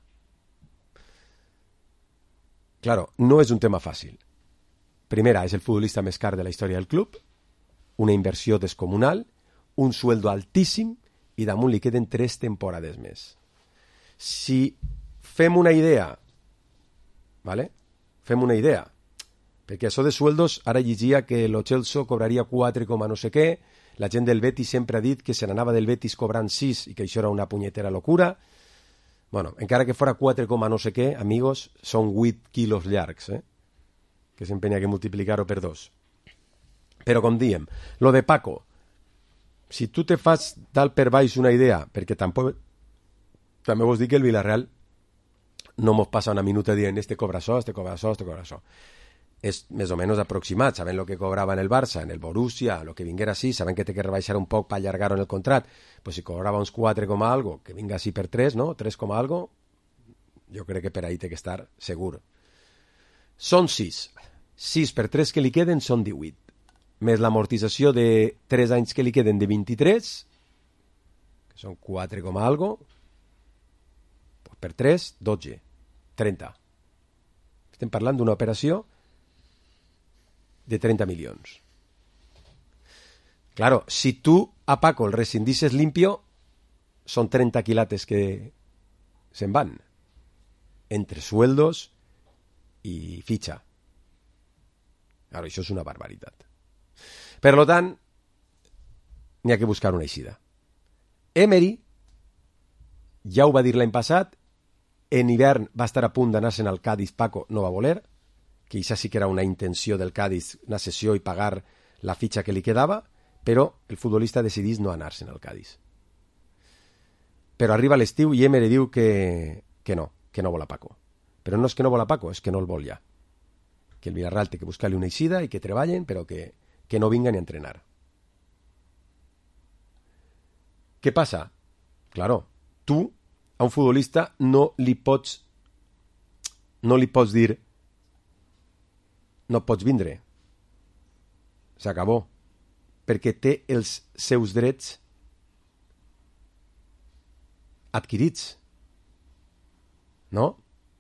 Claro, no és un tema fàcil. Primera, és el futbolista més car de la història del club, una inversió descomunal, un sueldo altíssim i damunt li queden tres temporades més. Si fem una idea, ¿vale? Fem una idea, perquè això de sueldos, ara llegia que el Chelsea cobraria quatre, no sé què, la gent del Betis sempre ha dit que se n'anava del Betis cobrant sis i que això era una punyetera locura. Bueno, encara que fora quatre, no sé què, amigos, són vuit quilos llargs, eh? Que sempre n'hi ha que multiplicar-ho per dos. Però com diem, lo de Paco, si tu te fas dalt per baix una idea, perquè tampoc, també vos dic que el Villarreal no mos passa una minuta dient este cobra això, este cobra això, este cobra això. És més o menys aproximat, saben el que cobrava en el Barça, en el Borussia, el que vinguera així, saben que té que rebaixar un poc per allargar-ho en el contrat, pues si cobrava uns quatre, algo, que vinga així per tres, no? tres, algo, jo crec que per ahí té que estar segur. Són sis. sis per tres que li queden són divuit. Més l'amortització de tres anys que li queden de vint-i-tres, que són quatre, algo, pues per tres, dotze, trenta. Estem parlant d'una operació de trenta milions. Claro, si tú a Paco el rescindisses limpio, son treinta quilates que se'n van. Entre sueldos y ficha. Claro, això és una barbaritat. Per lo tant, n'hi ha que buscar una eixida. Emery, ja ho va dir l'any passat, en hivern va estar a punt d'anar-se'n al Cádiz, Paco no va voler, que això sí que era una intenció del Cádiz, una cessió i pagar la fitxa que li quedava, però el futbolista decidís no anar-se'n al Cádiz. Però arriba l'estiu i Emery diu que, que no, que no vol a Paco. Però no és que no vol a Paco, és que no el vol ja. Que el Villarreal té que buscar-li una eixida i que treballen, però que, que no vinga ni a entrenar. Què passa? Claro, tu a un futbolista no li pots no li pots dir no pots vindre. S'acabó. Perquè té els seus drets adquirits. No?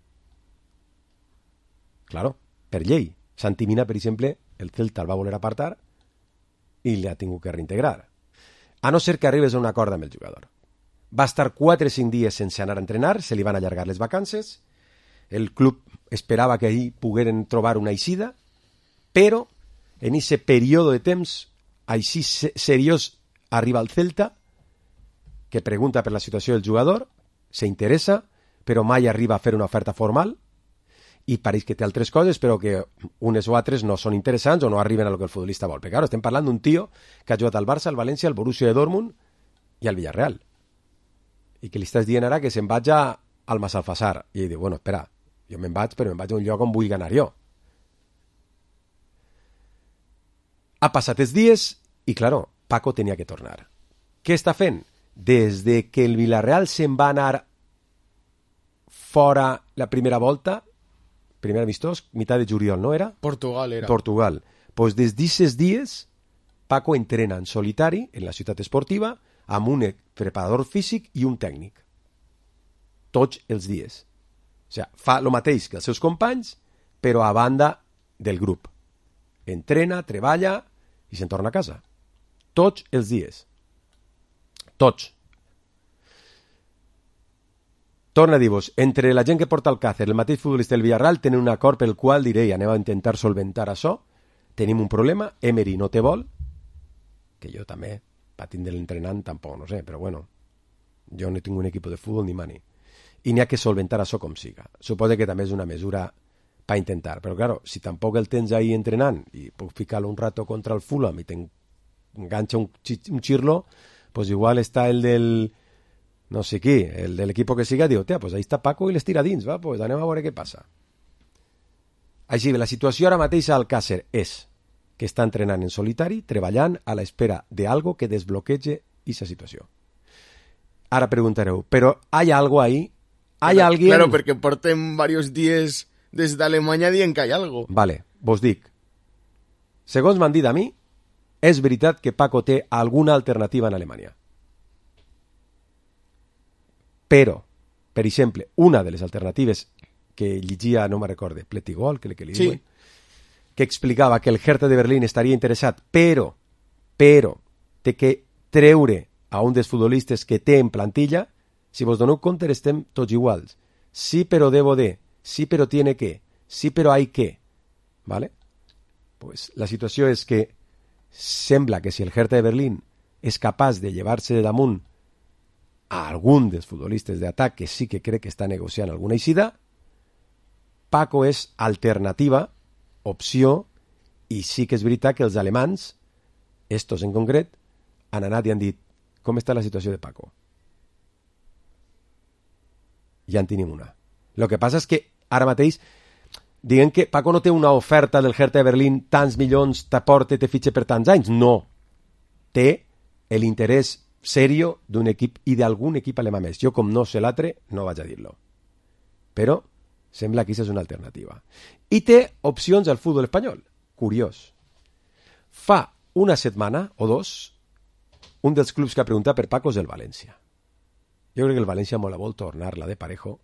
Claro, per llei. Santi Mina, per exemple, el Celta el va voler apartar i li ha tingut que reintegrar. A no ser que arribes a un acord amb el jugador. Va estar quatre o cinc dies sense anar a entrenar, se li van allargar les vacances, el club esperava que ahir pogueren trobar una eixida, però en aquest període de temps així seriós arriba el Celta, que pregunta per la situació del jugador, s'interessa, però mai arriba a fer una oferta formal, i pareix que té altres coses, però que unes o altres no són interessants o no arriben a lo que el futbolista vol. Perquè, clar, estem parlant d'un tio que ha jugat al Barça, al València, al Borussia de Dortmund i al Villarreal. I que li estàs dient ara que se'n vaig al Massalfassar. I ell diu, bueno, espera, jo me'n vaig, però me'n vaig a un lloc on vull ganar jo. Ha passat els dies i, claro, Paco tenia que tornar. Què està fent? Des de que el Villarreal se'n va anar fora la primera volta, primer amistós, mitad de juliol, ¿no era? Portugal era. Portugal. Pues des d'aquests dies, Paco entrena en solitari en la ciutat esportiva amb un preparador físic i un tècnic. Tots els dies. O sigui, fa el mateix que els seus companys, però a banda del grup. Entrena, treballa i se'n torna a casa. Tots els dies. Tots. Torna a dir-vos, entre la gent que porta el Càcer, el mateix futbolista del Villarreal, tenen un acord pel qual diré, anem a intentar solventar això, tenim un problema, Emery no te vol, que jo també, patint de l'entrenant, tampoc, no sé, però bueno, jo no tinc un equip de futbol ni mani. I n'hi ha que solventar això com siga. Suposo que també és una mesura per intentar, però claro, si tampoc el tens ahí entrenant i puc ficar-lo un rato contra el Fulham i t'enganxa un, un xirlo, pues igual està el del... no sé qui, el de l'equip que siga, diu, tia, pues ahí està Paco i les tira dins, va, pues anem a veure què passa. Així, la situació ara mateix al Càcer és que està entrenant en solitari, treballant a l'espera d'algo que desbloquege aquesta situació. Ara preguntareu, però ¿hay algo ahí? ¿Hay claro, alguien? Claro, perquè portem varios días des d'Alemanya dient que hi ha algo. Vale, vos dic. Segons m'han dit a mi, és veritat que Paco té alguna alternativa en Alemanya. Però, per exemple, una de les alternatives que llegia, no me recorde, Pletigol, que, que li diuen, sí, que explicava que el Hertha de Berlín estaria interessat, però, però, té que treure a un dels futbolistes que té en plantilla. Si vos doneu compte, estem tots iguals. Sí, però debo de, sí, però tiene que, sí, però hay que. ¿Vale? Pues la situació és que sembla que si el Hertha de Berlín és capaç de llevar-se de damunt a algun dels futbolistes d'atac que sí que crec que està negociant alguna eixida, Paco és alternativa, opció, i sí que és veritat que els alemans, estos en concret, han anat i han dit com està la situació de Paco. Ja en tenim una. El que passa és que ara mateix diguem que Paco no té una oferta del Hertha de Berlín, tants milions, t'aporta, te fitxa per tants anys. No. Té l'interès serio d'un equip i d'algun equip alemà més. Jo, com no sé l'altre, no vaig a dir-lo. Però sembla que aquesta és una alternativa. I té opcions al futbol espanyol. Curiós. Fa una setmana o dos, un dels clubs que ha preguntat per Paco és el València. Jo crec que el València molt vol tornar-la de Parejo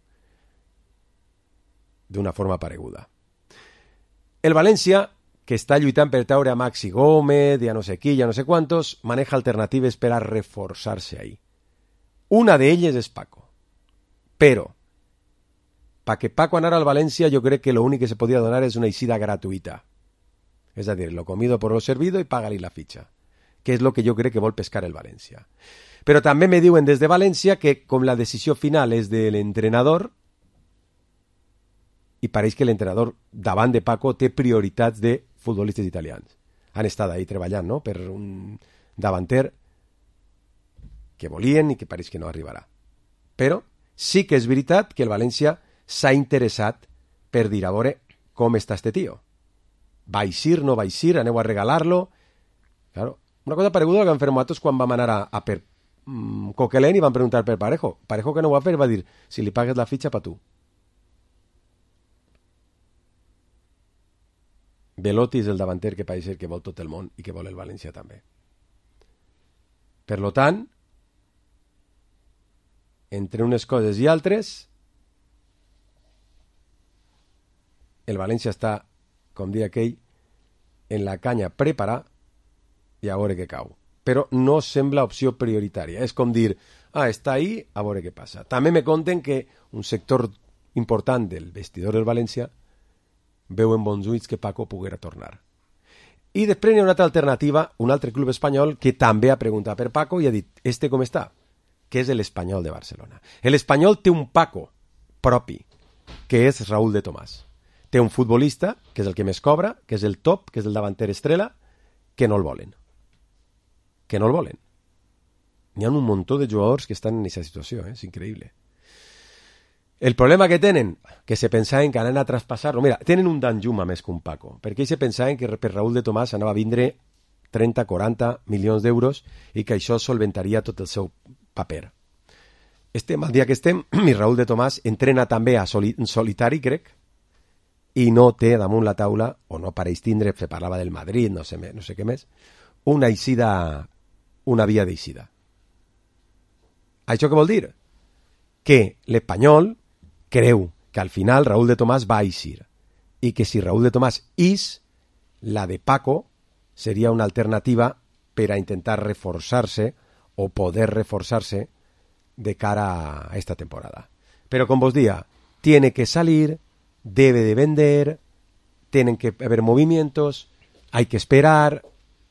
d'una forma pareguda. El València, que està lluitant per treure a Maxi Gómez, ja no sé qui, ja no sé quantos, maneja alternatives per a reforçar-se ahí. Una d'elles és Paco. Però, perquè Paco anara al València, jo crec que l'únic que se podia donar és una eixida gratuïta. És a dir, lo comido por lo servido i paga-li la fitxa, que és el que jo crec que vol pescar el València. Però també me diuen des de València que, com la decisió final és de l'entrenador, i pareix que l'entrenador davant de Paco té prioritats de futbolistes italians. Han estat ahí treballant, no?, per un davanter que volien i que pareix que no arribarà. Però sí que és veritat que el València s'ha interessat per dir, a veure, com està este tio. Va eixir, no va eixir, aneu a regalar-lo. Claro, una cosa pareguda que vam fer nosaltres quan vam anar a, a per mm, Coquelin i vam preguntar per Parejo. Parejo que no ho va fer va dir, si li pagues la fitxa pa tu. Belotti és el davanter que pareix que vol tot el món i que vol el València també. Per lo tant, entre unes coses i altres, el València està, com diria aquell, en la canya preparar i a veure què cau. Però no sembla opció prioritària. És com dir, ah, està ahí, a veure què passa. També me conten que un sector important del vestidor del València veu en bons ulls que Paco poguera tornar. I després hi ha una altra alternativa, un altre club espanyol que també ha preguntat per Paco i ha dit, este com està? que és l'Espanyol de Barcelona. L'Espanyol té un Paco propi, que és Raúl de Tomàs. Té un futbolista, que és el que més cobra, que és el top, que és el davanter estrella, que no el volen. Que no el volen. N'hi ha un muntó de jugadors que estan en aquesta situació, eh? És increïble. El problema que tenen, que se pensaven que anaven a traspassar-lo... Mira, tenen un Danjuma més que un Paco, perquè ells se pensaven que per Raúl de Tomàs anava a vindre trenta quaranta milions d'euros i que això solventaria tot el seu paper. Estem, al dia que estem, i Raúl de Tomàs entrena també a soli, en solitari, crec, i no té damunt la taula, o no pareix tindre, se parlava del Madrid, no sé, no sé què més, una eixida, una via d'eixida. Això què vol dir? Que l'Espanyol creu que al final Raúl de Tomàs va eixir i que si Raúl de Tomàs ix, la de Paco seria una alternativa per a intentar reforçar-se o poder reforçar-se de cara a esta temporada. Pero como os decía, tiene que salir, debe de vender, tienen que haber movimientos, hay que esperar.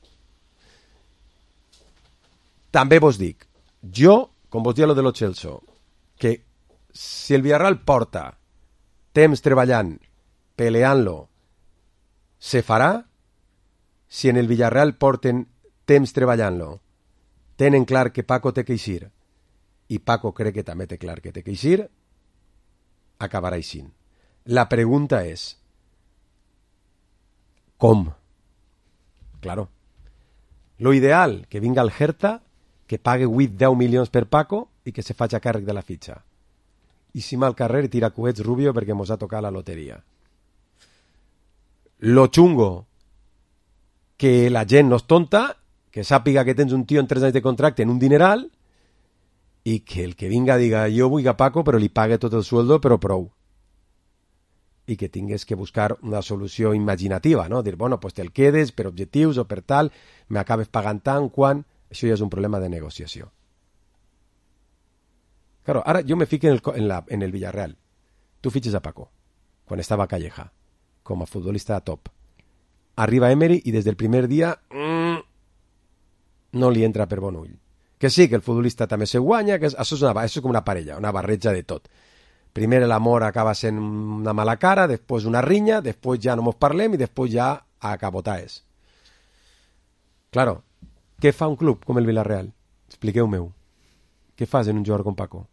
També vos dic, jo, com vos dia lo de lo Chelsea, que si el Villarreal porta temps treballant, peleant-lo, se farà. Si en el Villarreal porten temps treballant-lo, tenen clar que Paco té que eixir, i Paco crec que també té clar que té que eixir, acabarà eixint. La pregunta és, com? Claro. Lo ideal, que vinga el Hertha, que pague vuit deu milions per Paco i que se faci càrrec de la fitxa. I si mal carrer tira coets Rubio perquè mos ha tocat la loteria. Lo chungo, que la gent no és tonta, que sàpiga que tens un tio en tres anys de contracte en un dineral i que el que vinga diga jo vull a Paco però li pague tot el sueldo però prou. I que tingues que buscar una solució imaginativa, no? Dir, bueno, pues te'l quedes per objectius o per tal, m'acabes pagant tant, quan... Això ja és un problema de negociació. Claro, ara jo me fico en el, en, la, en el Villarreal. Tu fitxes a Paco, quan estava a Calleja, com a futbolista top. Arriba Emery i des del primer dia mmm, no li entra per bon ull. Que sí, que el futbolista també se guanya, que és, això, és una, això és com una parella, una barreja de tot. Primer l'amor acaba sent una mala cara, després una rinya, després ja no mos parlem i després ja a cabotaes. Claro, què fa un club com el Villarreal? Expliqueu-me-ho. Què fas en un jugador com Paco?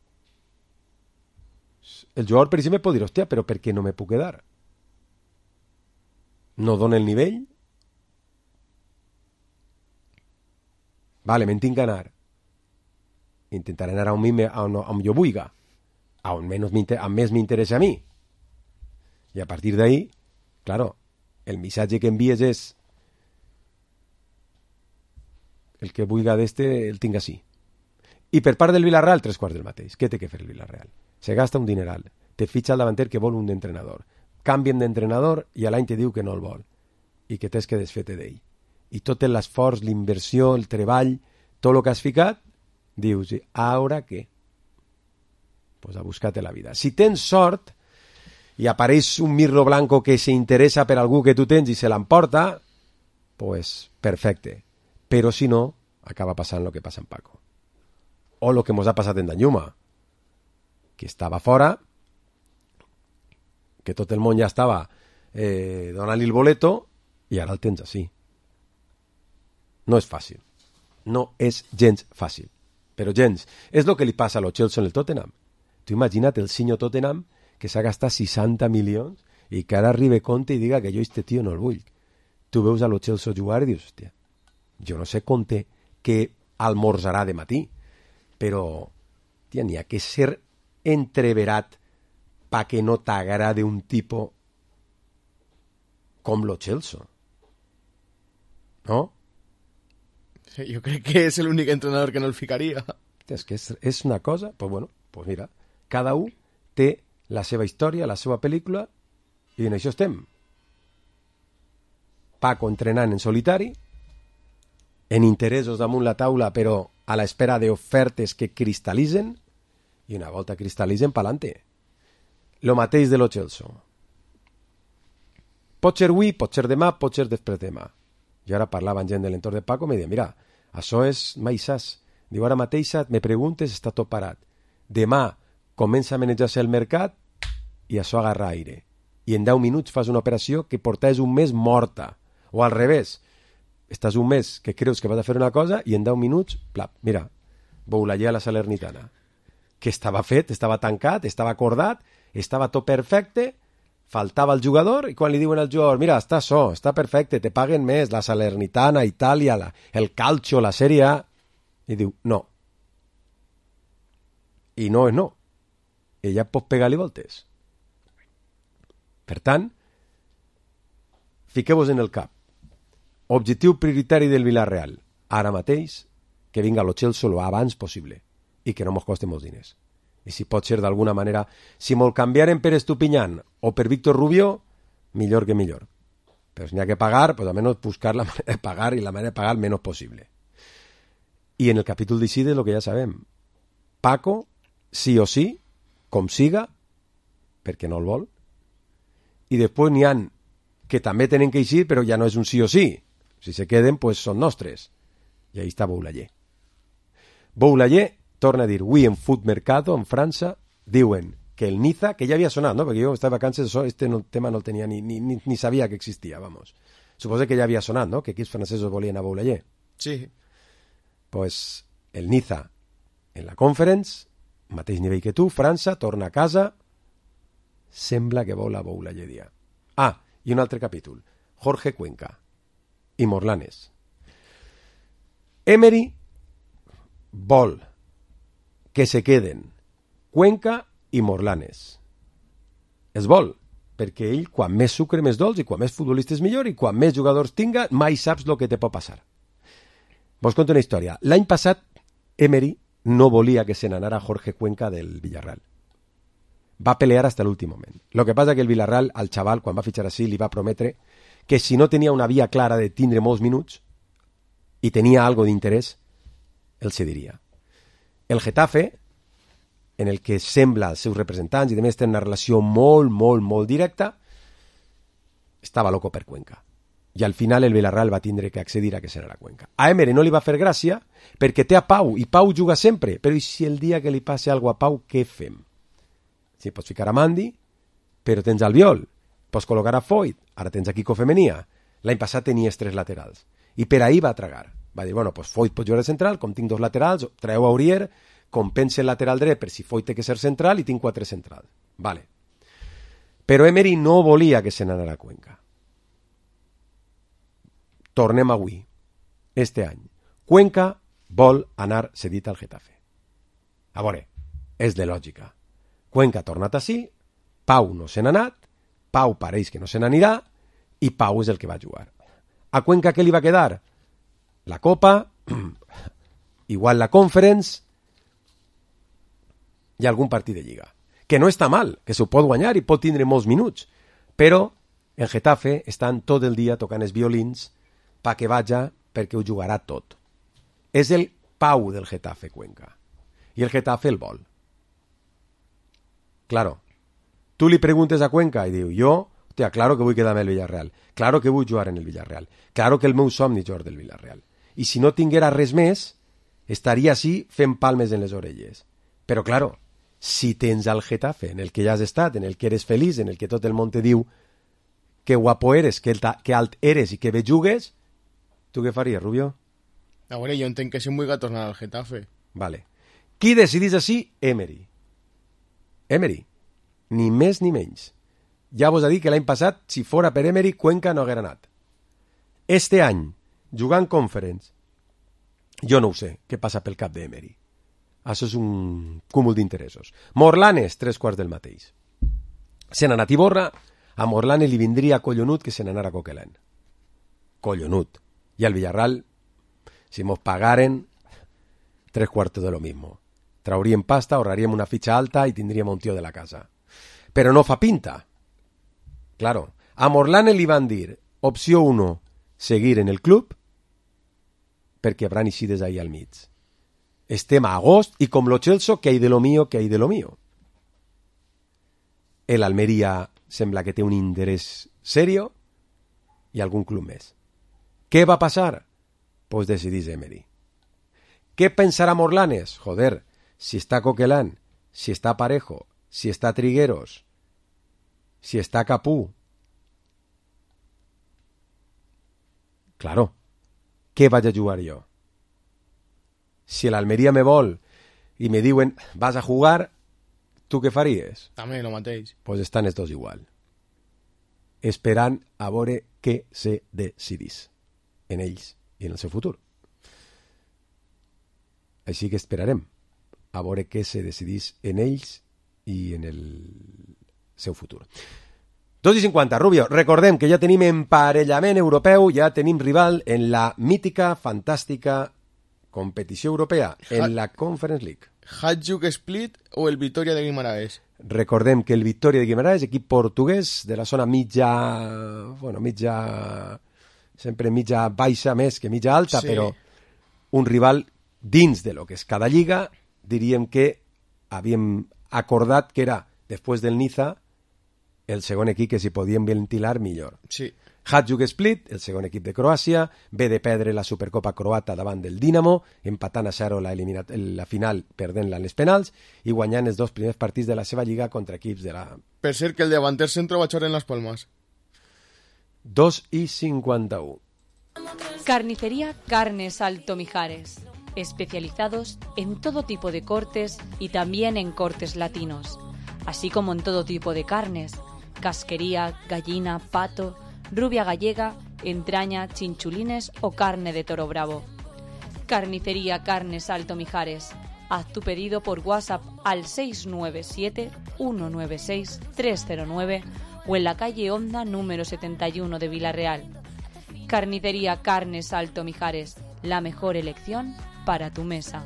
El jugador per exemple pot dir, hòstia, però per què no me puc quedar? No dona el nivell? Vale, me'n tinc que anar. Intentaré anar a on, mi, a on, a on jo vulga, a on menos a més m'interessa a mi. I a partir d'ahí, claro, el missatge que envies és el que vulga d'este el tinc així. I per part del Villarreal, tres quarts del mateix. Què té que fer el Villarreal? Se gasta un dineral, te fitxa el davanter que vol un entrenador, canvien d'entrenador i a l'any te diu que no el vol i que tens que desfer-te d'ell. I tot l'esforç, l'inversió, el treball, tot el que has ficat, dius, ara què? Pues a buscar-te la vida. Si tens sort i apareix un mirlo blanco que s'interessa per algú que tu tens i se l'emporta, pues perfecte. Però si no, acaba passant el que passa en Paco. O el que mos ha passat en Danjuma, que estava fora, que tot el món ja estava eh, donant-li el boleto, i ara el tens així. No és fàcil. No és gens fàcil. Però gens. És el que li passa a lo Chelsea en el Tottenham. Tu imagina't el senyor Tottenham que s'ha gastat seixanta milions i que ara arriba Conte i diga que jo este tio no el vull. Tu veus a lo Chelsea jugar i dius, hòstia, jo no sé Conte què almorzarà de matí, però tia, n'hi ha que ser entreverat pa que no t'agrade un tipus com lo Chelsea. ¿No? Sí, jo crec que és l'únic entrenador que no el ficaria. És que és, és una cosa, pues bueno, pues mira, cada un té la seva història, la seva pel·lícula, i en això estem. Paco entrenant en solitari, en interessos damunt la taula, però a l'espera d'ofertes que cristal·litzen, i una volta cristal·litzen, pa'lante. Lo mateix de lo Chelsea. Pot ser avui, pot ser demà, pot ser després demà. Jo ara parlava amb gent de l'entorn de Paco i em deia, mira, això és mai saps. Diu, ara mateix me preguntes, està tot parat. Demà comença a manejar-se el mercat i això agarra aire. I en deu minuts fas una operació que portaves un mes morta. O al revés, estàs un mes que creus que vas a fer una cosa i en deu minuts, plap, mira, Boulaye a la Salernitana. Que estava fet, estava tancat, estava acordat, estava tot perfecte, faltava el jugador i quan li diuen al jugador, mira, està això, està perfecte, te paguen més, la Salernitana, Itàlia, la, el Calcio, la Sèrie A, i diu, no. I no és no. Ella pot pegar-li voltes. Per tant, fiqueu-vos en el cap. Objectiu prioritari del Villarreal, ara mateix, que vinga lo Chelsea lo abans possible i que no mos costi molts diners. I si pot ser d'alguna manera, si mos canviaren per Estupiñán o per Víctor Rubio, millor que millor. Però si n'hi ha que pagar, pues almenys buscar la manera de pagar i la manera de pagar el menys possible. I en el capítol d'Isidre, lo que ja sabem, Paco, sí o sí, com siga, perquè no el vol, i després n'hi han que també tenen que eixir, però ja no és un sí o sí. Si se queden, pues són nostres. I ahí està Boulaye. Boulaye torna a dir, avui en Foot Mercado, en França, diuen que el Niza, que ja havia sonat, no? Perquè jo estava vacances, això, este no, tema no el tenia, ni, ni, ni sabia que existia, vamos. Suposo que ja havia sonat, no? Que equips francesos volien a Boulaye. Sí. Pues el Niza, en la Conference, mateix nivell que tu, França, torna a casa, sembla que vol a Boulaye dia. Ah, i un altre capítol. Jorge Cuenca i Morlanes. Emery vol que se queden Cuenca i Morlanes. Es vol, perquè ell, quan més sucre, més dolç, i quan més futbolistes millor, i quan més jugadors tinga, mai saps el que te pot passar. Vos conto una història. L'any passat, Emery no volia que se n'anara Jorge Cuenca del Villarreal. Va pelear hasta l'últim moment. Lo que passa que el Villarreal, al xaval, quan va fitxar així, li va prometre que si no tenia una via clara de tindre molts minuts i tenia algo d'interès, el cediria. El Getafe, en el que sembla els seus representants i de més tenen una relació molt, molt, molt directa, estava loco per Cuenca. I al final el Villarreal va tindre que accedir a que serà la Cuenca. A Emery no li va fer gràcia perquè té a Pau, i Pau juga sempre. Però i si el dia que li passi alguna cosa a Pau, què fem? Si pots ficar a Mandi, però tens Albiol. Pots col·locar a Foyt, ara tens a Kiko Femenia. L'any passat tenies tres laterals. I per ahí va tragar. Va dir, bueno, pues Foyt pot jugar de central, com tinc dos laterals, treu a Aurier, compensa el lateral dret per si Foyt té que ser central i tinc quatre centrals. Vale. Però Emery no volia que se n'anara a Cuenca. Tornem avui, este any. Cuenca vol anar cedit al Getafe. A veure, és de lògica. Cuenca ha tornat així, Pau no se n'ha anat, Pau pareix que no se n'anirà, i Pau és el que va jugar. A Cuenca què li va quedar? La Copa, igual la Conference, i algun partit de Lliga. Que no està mal, que s'ho pot guanyar i pot tindre molts minuts, però en Getafe estan tot el dia tocant els violins pa que vaja perquè ho jugarà tot. És el Pau del Getafe, Cuenca. I el Getafe el vol. Claro, tu li preguntes a Cuenca i diu, jo, hòstia, claro que vull quedar-me al Villarreal, claro que vull jugar en el Villarreal, claro que el meu somni jugar del Villarreal. I si no tinguera res més, estaria així fent palmes en les orelles. Però, claro, si tens al Getafe, en el que ja has estat, en el que eres feliç, en el que tot el món te diu que guapo eres, que, que alt eres i que bé jugues, tu què faries, Rubio? A veure, jo entenc que sí m'ho vull tornar al Getafe. Vale. Qui decidís així? Emery. Emery. Ni més ni menys. Ja vos ha dit que l'any passat, si fora per Emery, Cuenca no haguera anat. Este any, jugant Conference, jo no ho sé, què passa pel cap d'Emery. Això és un cúmul d'interessos. Morlanes, tres quarts del mateix. Se n'ha anat Iborra, a Morlanes li vindria collonut que se n'anara a Coquelin. Collonut. I al Villarreal, si mos pagaren, tres cuartos de lo mismo. Trauríem pasta, ahorraríem una fitxa alta i tindríem un tio de la casa. Però no fa pinta. Claro, a Morlanes li van dir, opció uno, seguir en el club, perquè hauran eixides ahí al mig. Estem a agost i com lo Chelsea, que hay de lo mío, que hay de lo mío. El Almeria sembla que té un interès serio i algun club més. Què va passar? Pues decidís Emery. ¿Qué pensará Morlanes? Joder, si está Coquelán, si está Parejo, si está Trigueros, si está Capú. Claro, què vaig a jugar jo? Si el Almeria me vol i me diuen vas a jugar, tu què faries? També lo mateix. Pues estan els dos igual. Esperant a veure què se decidís en ells i en el seu futur. Així que esperarem a veure què se decidís en ells i en el seu futur. dos i cinquanta, Rubio, recordem que ja tenim emparellament europeu, ja tenim rival en la mítica, fantàstica competició europea, en la Conference League. Hajduk Split o el Vitoria de Guimaraes? Recordem que el Vitoria de Guimaraes, equip portuguès de la zona mitja, bueno, mitja, sempre mitja baixa més que mitja alta, sí. Però un rival dins de lo que és cada lliga, diríem que havíem acordat que era, després del Niza, el segon equip que s'hi podien ventilar millor. Sí. Hajduk Split, el segon equip de Croàcia, ve de perdre la Supercopa croata davant del Dinamo, empatant a zero la, eliminat- la final perdent-la en les penals i guanyant els dos primers partits de la seva lliga contra equips de la... Per cert, que el davanter centro va a echar en Las Palmas. dos i cinquanta-u. Carnicería Carnes Alto Mijares. Especializados en todo tipo de cortes y también en cortes latinos, así como en todo tipo de carnes, casquería, gallina, pato, rubia gallega, entraña, chinchulines o carne de toro bravo. Carnicería Carnes Alto Mijares. Haz tu pedido por WhatsApp al seis nueve siete, uno nueve seis, tres cero nueve o en la calle Honda número setenta y uno de Villarreal. Carnicería Carnes Alto Mijares. La mejor elección para tu mesa.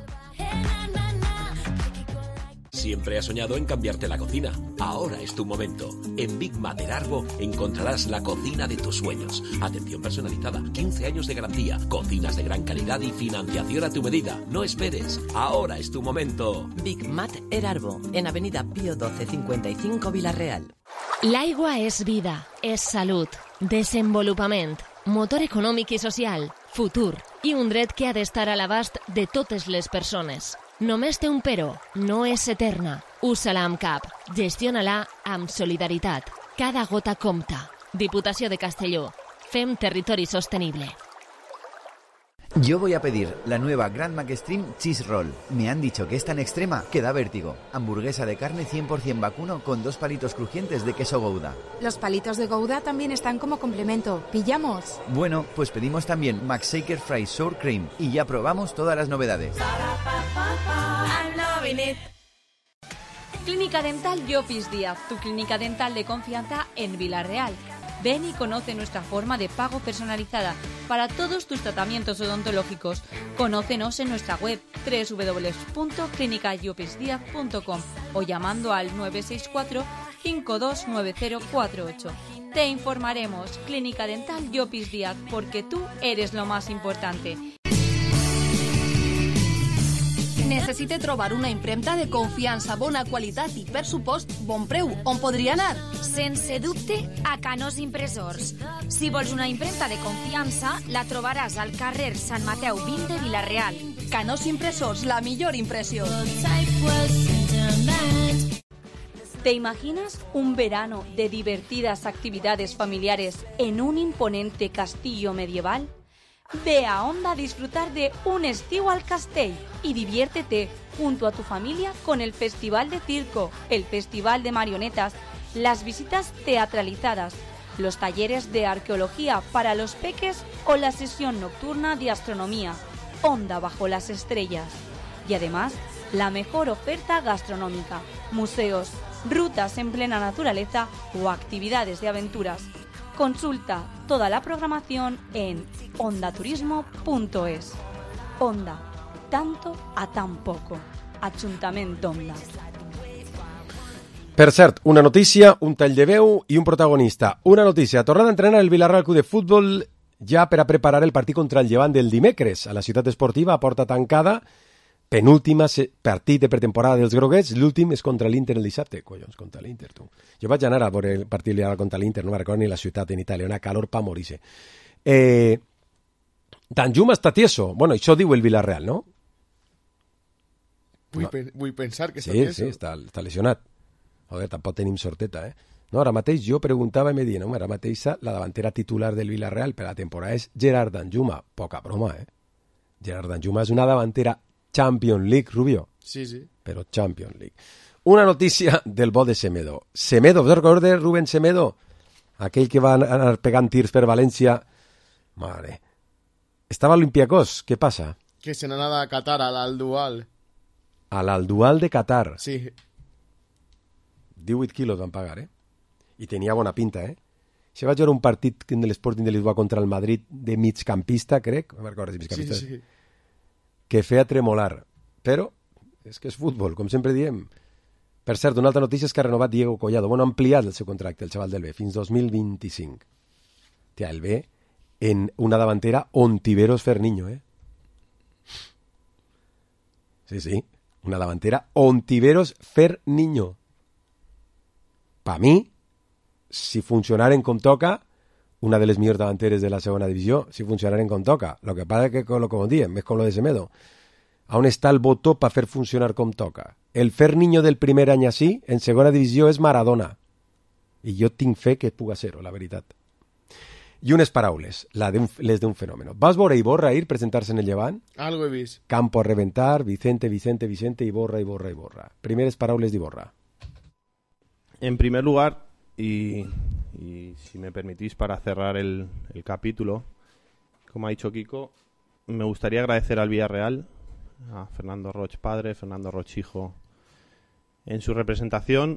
Siempre has soñado en cambiarte la cocina. Ahora es tu momento. En Big Mat Erarbo encontrarás la cocina de tus sueños. Atención personalizada, quince años de garantía, cocinas de gran calidad y financiación a tu medida. No esperes. Ahora es tu momento. Big Mat Erarbo, en Avenida Pío doce cincuenta y cinco, Villarreal. L'aigua és vida, és salut, desenvolupament, motor econòmic i social, futur i un dret que ha d'estar a l'abast de totes les persones. Només té un però, no és eterna. Usa-la amb cap, gestiona-la amb solidaritat. Cada gota compta. Diputació de Castelló. Fem territori sostenible. Yo voy a pedir la nueva Grand McStream Cheese Roll. Me han dicho que es tan extrema que da vértigo. Hamburguesa de carne cien por ciento vacuno con dos palitos crujientes de queso Gouda. Los palitos de Gouda también están como complemento. ¿Pillamos? Bueno, pues pedimos también McShaker Fries Sour Cream y ya probamos todas las novedades. Clínica Dental Llopis Díaz, tu clínica dental de confianza en Villarreal. Ven y conoce nuestra forma de pago personalizada para todos tus tratamientos odontológicos. Conócenos en nuestra web doble u doble u doble u punto clínica llopis díaz punto com o llamando al nueve seis cuatro, cinco dos nueve cero cuatro ocho. Te informaremos. Clínica Dental Llopis Díaz, porque tú eres lo más importante. Necessite trobar una impremta de confiança, bona qualitat i, per supost, bon preu. On podria anar? Sense dubte, a Canós Impressors. Si vols una impremta de confiança, la trobaràs al carrer Sant Mateu vint de Villarreal. Canós Impressors, la millor impressió. ¿Te imaginas un verano de divertidas actividades familiares en un imponente castillo medieval? Ve a Onda a disfrutar de un estío al castell y diviértete junto a tu familia con el Festival de Circo, el Festival de Marionetas, las visitas teatralizadas, los talleres de arqueología para los peques o la sesión nocturna de astronomía, Onda bajo las estrellas. Y además, la mejor oferta gastronómica, museos, rutas en plena naturaleza o actividades de aventuras. Consulta toda la programación en ondaturismo punto es. Onda, tanto a tan poco. Ajuntament d'Onda. Per cert, una notícia, un tall de veu i un protagonista. Una notícia, tornada a entrenar el Villarreal Club de Futbol ja per a preparar el partit contra el Llevant del dimecres a la ciutat esportiva a porta tancada. Penúltima partit de pretemporada dels groguets, l'últim és contra l'Inter el dissabte. Collons, contra l'Inter, tu. Jo vaig anar a veure el partit contra l'Inter, no me'n recordo ni la ciutat en Itàlia, una calor pa morir-se. Eh, Danjuma està tieso. Bueno, això diu el Villarreal, no? Vull, no. pe vull pensar que sí, sí, està, està lesionat. Joder, tampoc tenim sorteta, eh? No, ara mateix jo preguntava i me deia, no, ara mateix la davantera titular del Villarreal per la temporada és Gerard Danjuma. Poca broma, eh? Gerard Danjuma és una davantera Champions League, Rubio. Sí, sí. Però Champions League. Una notícia del bo de Semedo. Semedo, ¿vos recordes Rubén Semedo? Aquell que va anar pegant tirs per València. Mare. Estava a l'Olympiacos, què passa? Que se n'ha anat a Qatar, al Al-Dual. A l'Al-Dual de Qatar. Sí. divuit quilos van pagar, eh? I tenia bona pinta, eh? Se va jugar un partit de l'Sporting de Lisboa contra el Madrid de migcampista, crec, no recordo si migcampista, sí, sí. que feia tremolar. Però és que és futbol, com sempre diem. Per cert, una altra notícia és que ha renovat Diego Collado. Bueno, ha ampliat el seu contracte, el xaval del B, fins dos mil vint-i-cinc. Tia, el B en una davantera Ontiveros Ferniño, eh? Sí, sí, una davantera Ontiveros Ferniño. Pa mi, si funcionaren com toca, una de les millors davanteres de la segona divisió, si funcionaren com toca. Lo que pasa es que, com, com diem, és com lo de Semedo. On està el botó per fer funcionar com toca? El Ferniño del primer any així, en segona divisió, és Maradona. I jo tinc fe que puga ser-ho, la veritat. I unes paraules, la de un, les d'un fenòmeno. Vas veure Iborra ir presentar-se en el Llevant? Algo he vist. Campo a reventar, Vicente, Vicente, Vicente, Iborra, Iborra, Iborra. Primeres paraules d'Iborra. En primer lugar, y, y si me permitís para cerrar el, el capítulo, como ha dicho Kiko, me gustaría agradecer al Villarreal, a Fernando Roch padre, Fernando Roch hijo, en su representación,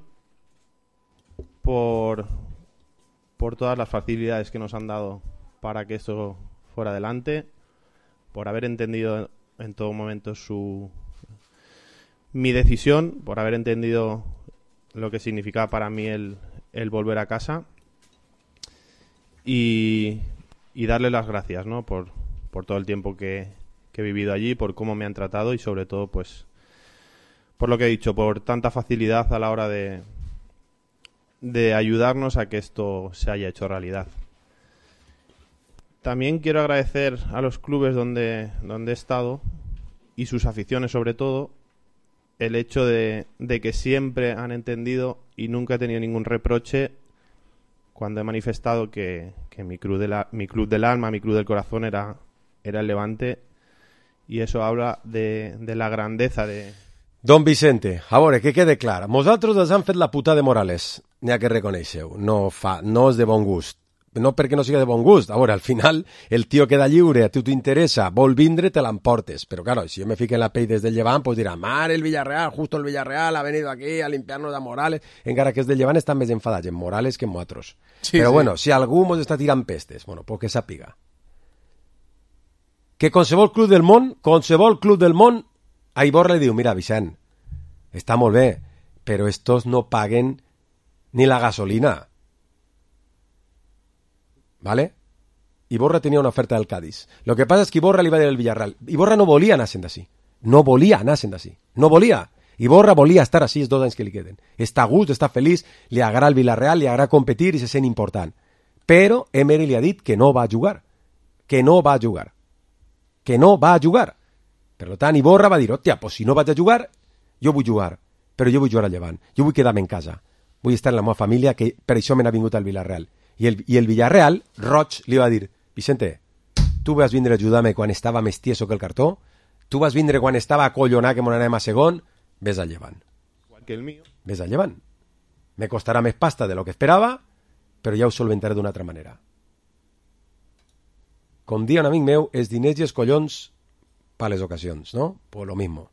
por, por todas las facilidades que nos han dado para que esto fuera adelante, por haber entendido en todo momento su mi decisión, por haber entendido lo que significaba para mí el, el volver a casa y, y darle las gracias, ¿no? por, por todo el tiempo que, que he vivido allí, por cómo me han tratado y sobre todo pues por lo que he dicho, por tanta facilidad a la hora de, de ayudarnos a que esto se haya hecho realidad. También quiero agradecer a los clubes donde, donde he estado y sus aficiones sobre todo, el hecho de, de que siempre han entendido y nunca he tenido ningún reproche cuando he manifestado que, que mi, club de la, mi club del alma, mi club del corazón era, era el Levante, y eso habla de, de la grandeza de... Don Vicente, a veure, que quede clar. Vosaltres els han fet la puta de Morales, n'hi ha que reconèixer-ho. No, fa, no és de bon gust. No perquè no sigui de bon gust. A veure, al final, el tio queda lliure, a tu t'interessa, vol vindre, te l'emportes. Però, claro, si jo me fico en la pell des del Llevant, pues dirà, mare, el Villarreal, justo el Villarreal ha venido aquí a limpiarnos a Morales. Encara que és del Llevant estan més enfadats en Morales que en nosaltres. Sí, però, sí. Bueno, si algú mos està tirant pestes, bueno, pues que sàpiga. Que qualsevol club del món, qualsevol club del món, a Iborra li diu, mira, Vicent, està molt bé, però estos no paguen ni la gasolina. ¿Vale? Iborra tenia una oferta del Cádiz. Lo que pasa es que Iborra li va dir al Villarreal. Iborra no volia anar-se'n d'ací. No volia anar-se'n d'ací. No volia. Iborra volia estar així els dos anys que li queden. Està a gust, està feliç, li agrada el Villarreal, li agrada competir i se sent important. Però Emery li ha dit que no va jugar. Que no va jugar. Que no va jugar. Per tant, Iborra va dir, hòstia, pues si no vaig a jugar, jo vull jugar. Però jo vull jugar al Llevant. Jo vull quedar-me en casa. Vull estar en la meva família, que per això me n'ha vingut al Villarreal. I el, i el Villarreal, Roig, li va dir, Vicente, tu vas vindre a ajudar-me quan estava més tieso que el cartó, tu vas vindre quan estava acollonat que m'on anem a segon, ves al Llevant. Igual que el mío. Ves al Llevant. Me costarà més pasta de lo que esperava, però ja ho solventaré d'una altra manera. Com dia un amic meu, els diners i els collons per les ocasions, no? Pues lo mismo.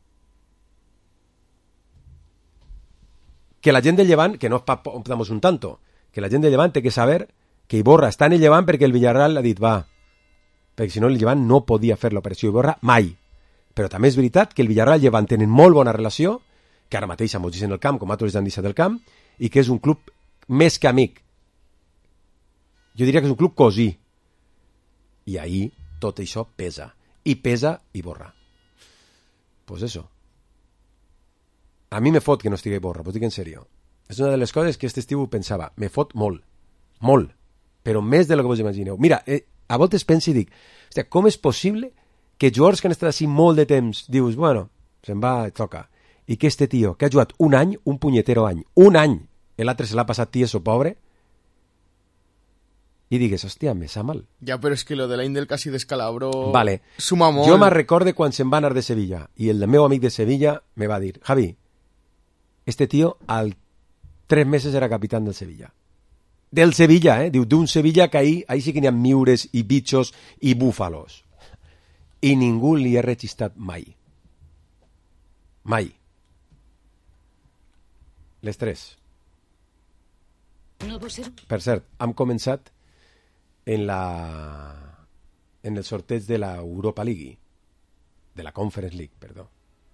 Que la gent del Llevant, que no es pa damos un tanto, que la gent del Llevant té que saber que Iborra està en el Llevant perquè el Villarreal ha dit va, perquè si no el Llevant no podia fer l'operació Iborra mai. Però també és veritat que el Villarreal i el Llevant tenen molt bona relació, que ara mateix s'han en el camp, com altres han deixat del camp, i que és un club més que amic. Jo diria que és un club cosí. I ahí tot això pesa. I pesa Iborra. Pues eso. A mi me fot que no estigui Iborra, pues dic en sèrio. És una de les coses que aquest estiu pensava. Me fot molt. Molt. Però més de lo que vos imagineu. Mira, eh, a voltes penso i dic, hòstia, com és possible que jugadors que han estat així molt de temps, dius, bueno, se'n va, toca. i que este tio, que ha jugat un any, un punyetero any, un any, l'altre se l'ha passat tieso pobre, i digues, hòstia, me sa mal. Ja, però és que lo de l'Aindel quasi descalabró... Vale. Suma molt. Jo me recorde quan se'n va anar de Sevilla, i el meu amic de Sevilla me va dir, Javi, este tio al tres mesos era capitán del Sevilla. Del Sevilla, eh? Diu, d'un Sevilla que ahí, ahí sí que n'hi ha miures i bitxos i búfalos. I ningú li ha registrat mai. Mai. Les tres. Per cert, hem començat en la en el sorteig de la Europa League, de la Conference League, perdó.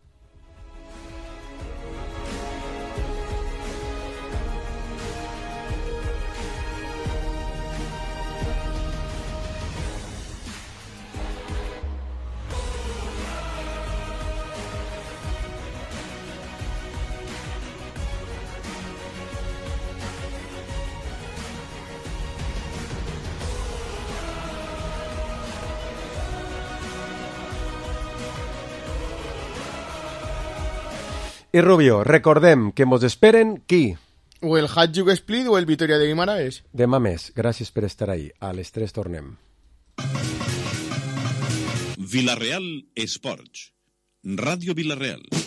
I Rubio, recordem que mos esperen qui? O el Hajduk Split o el Vitoria de Guimaraes. Demà més. Gràcies per estar ahí. A les tres tornem. Vilareal Esports. Ràdio Vilareal.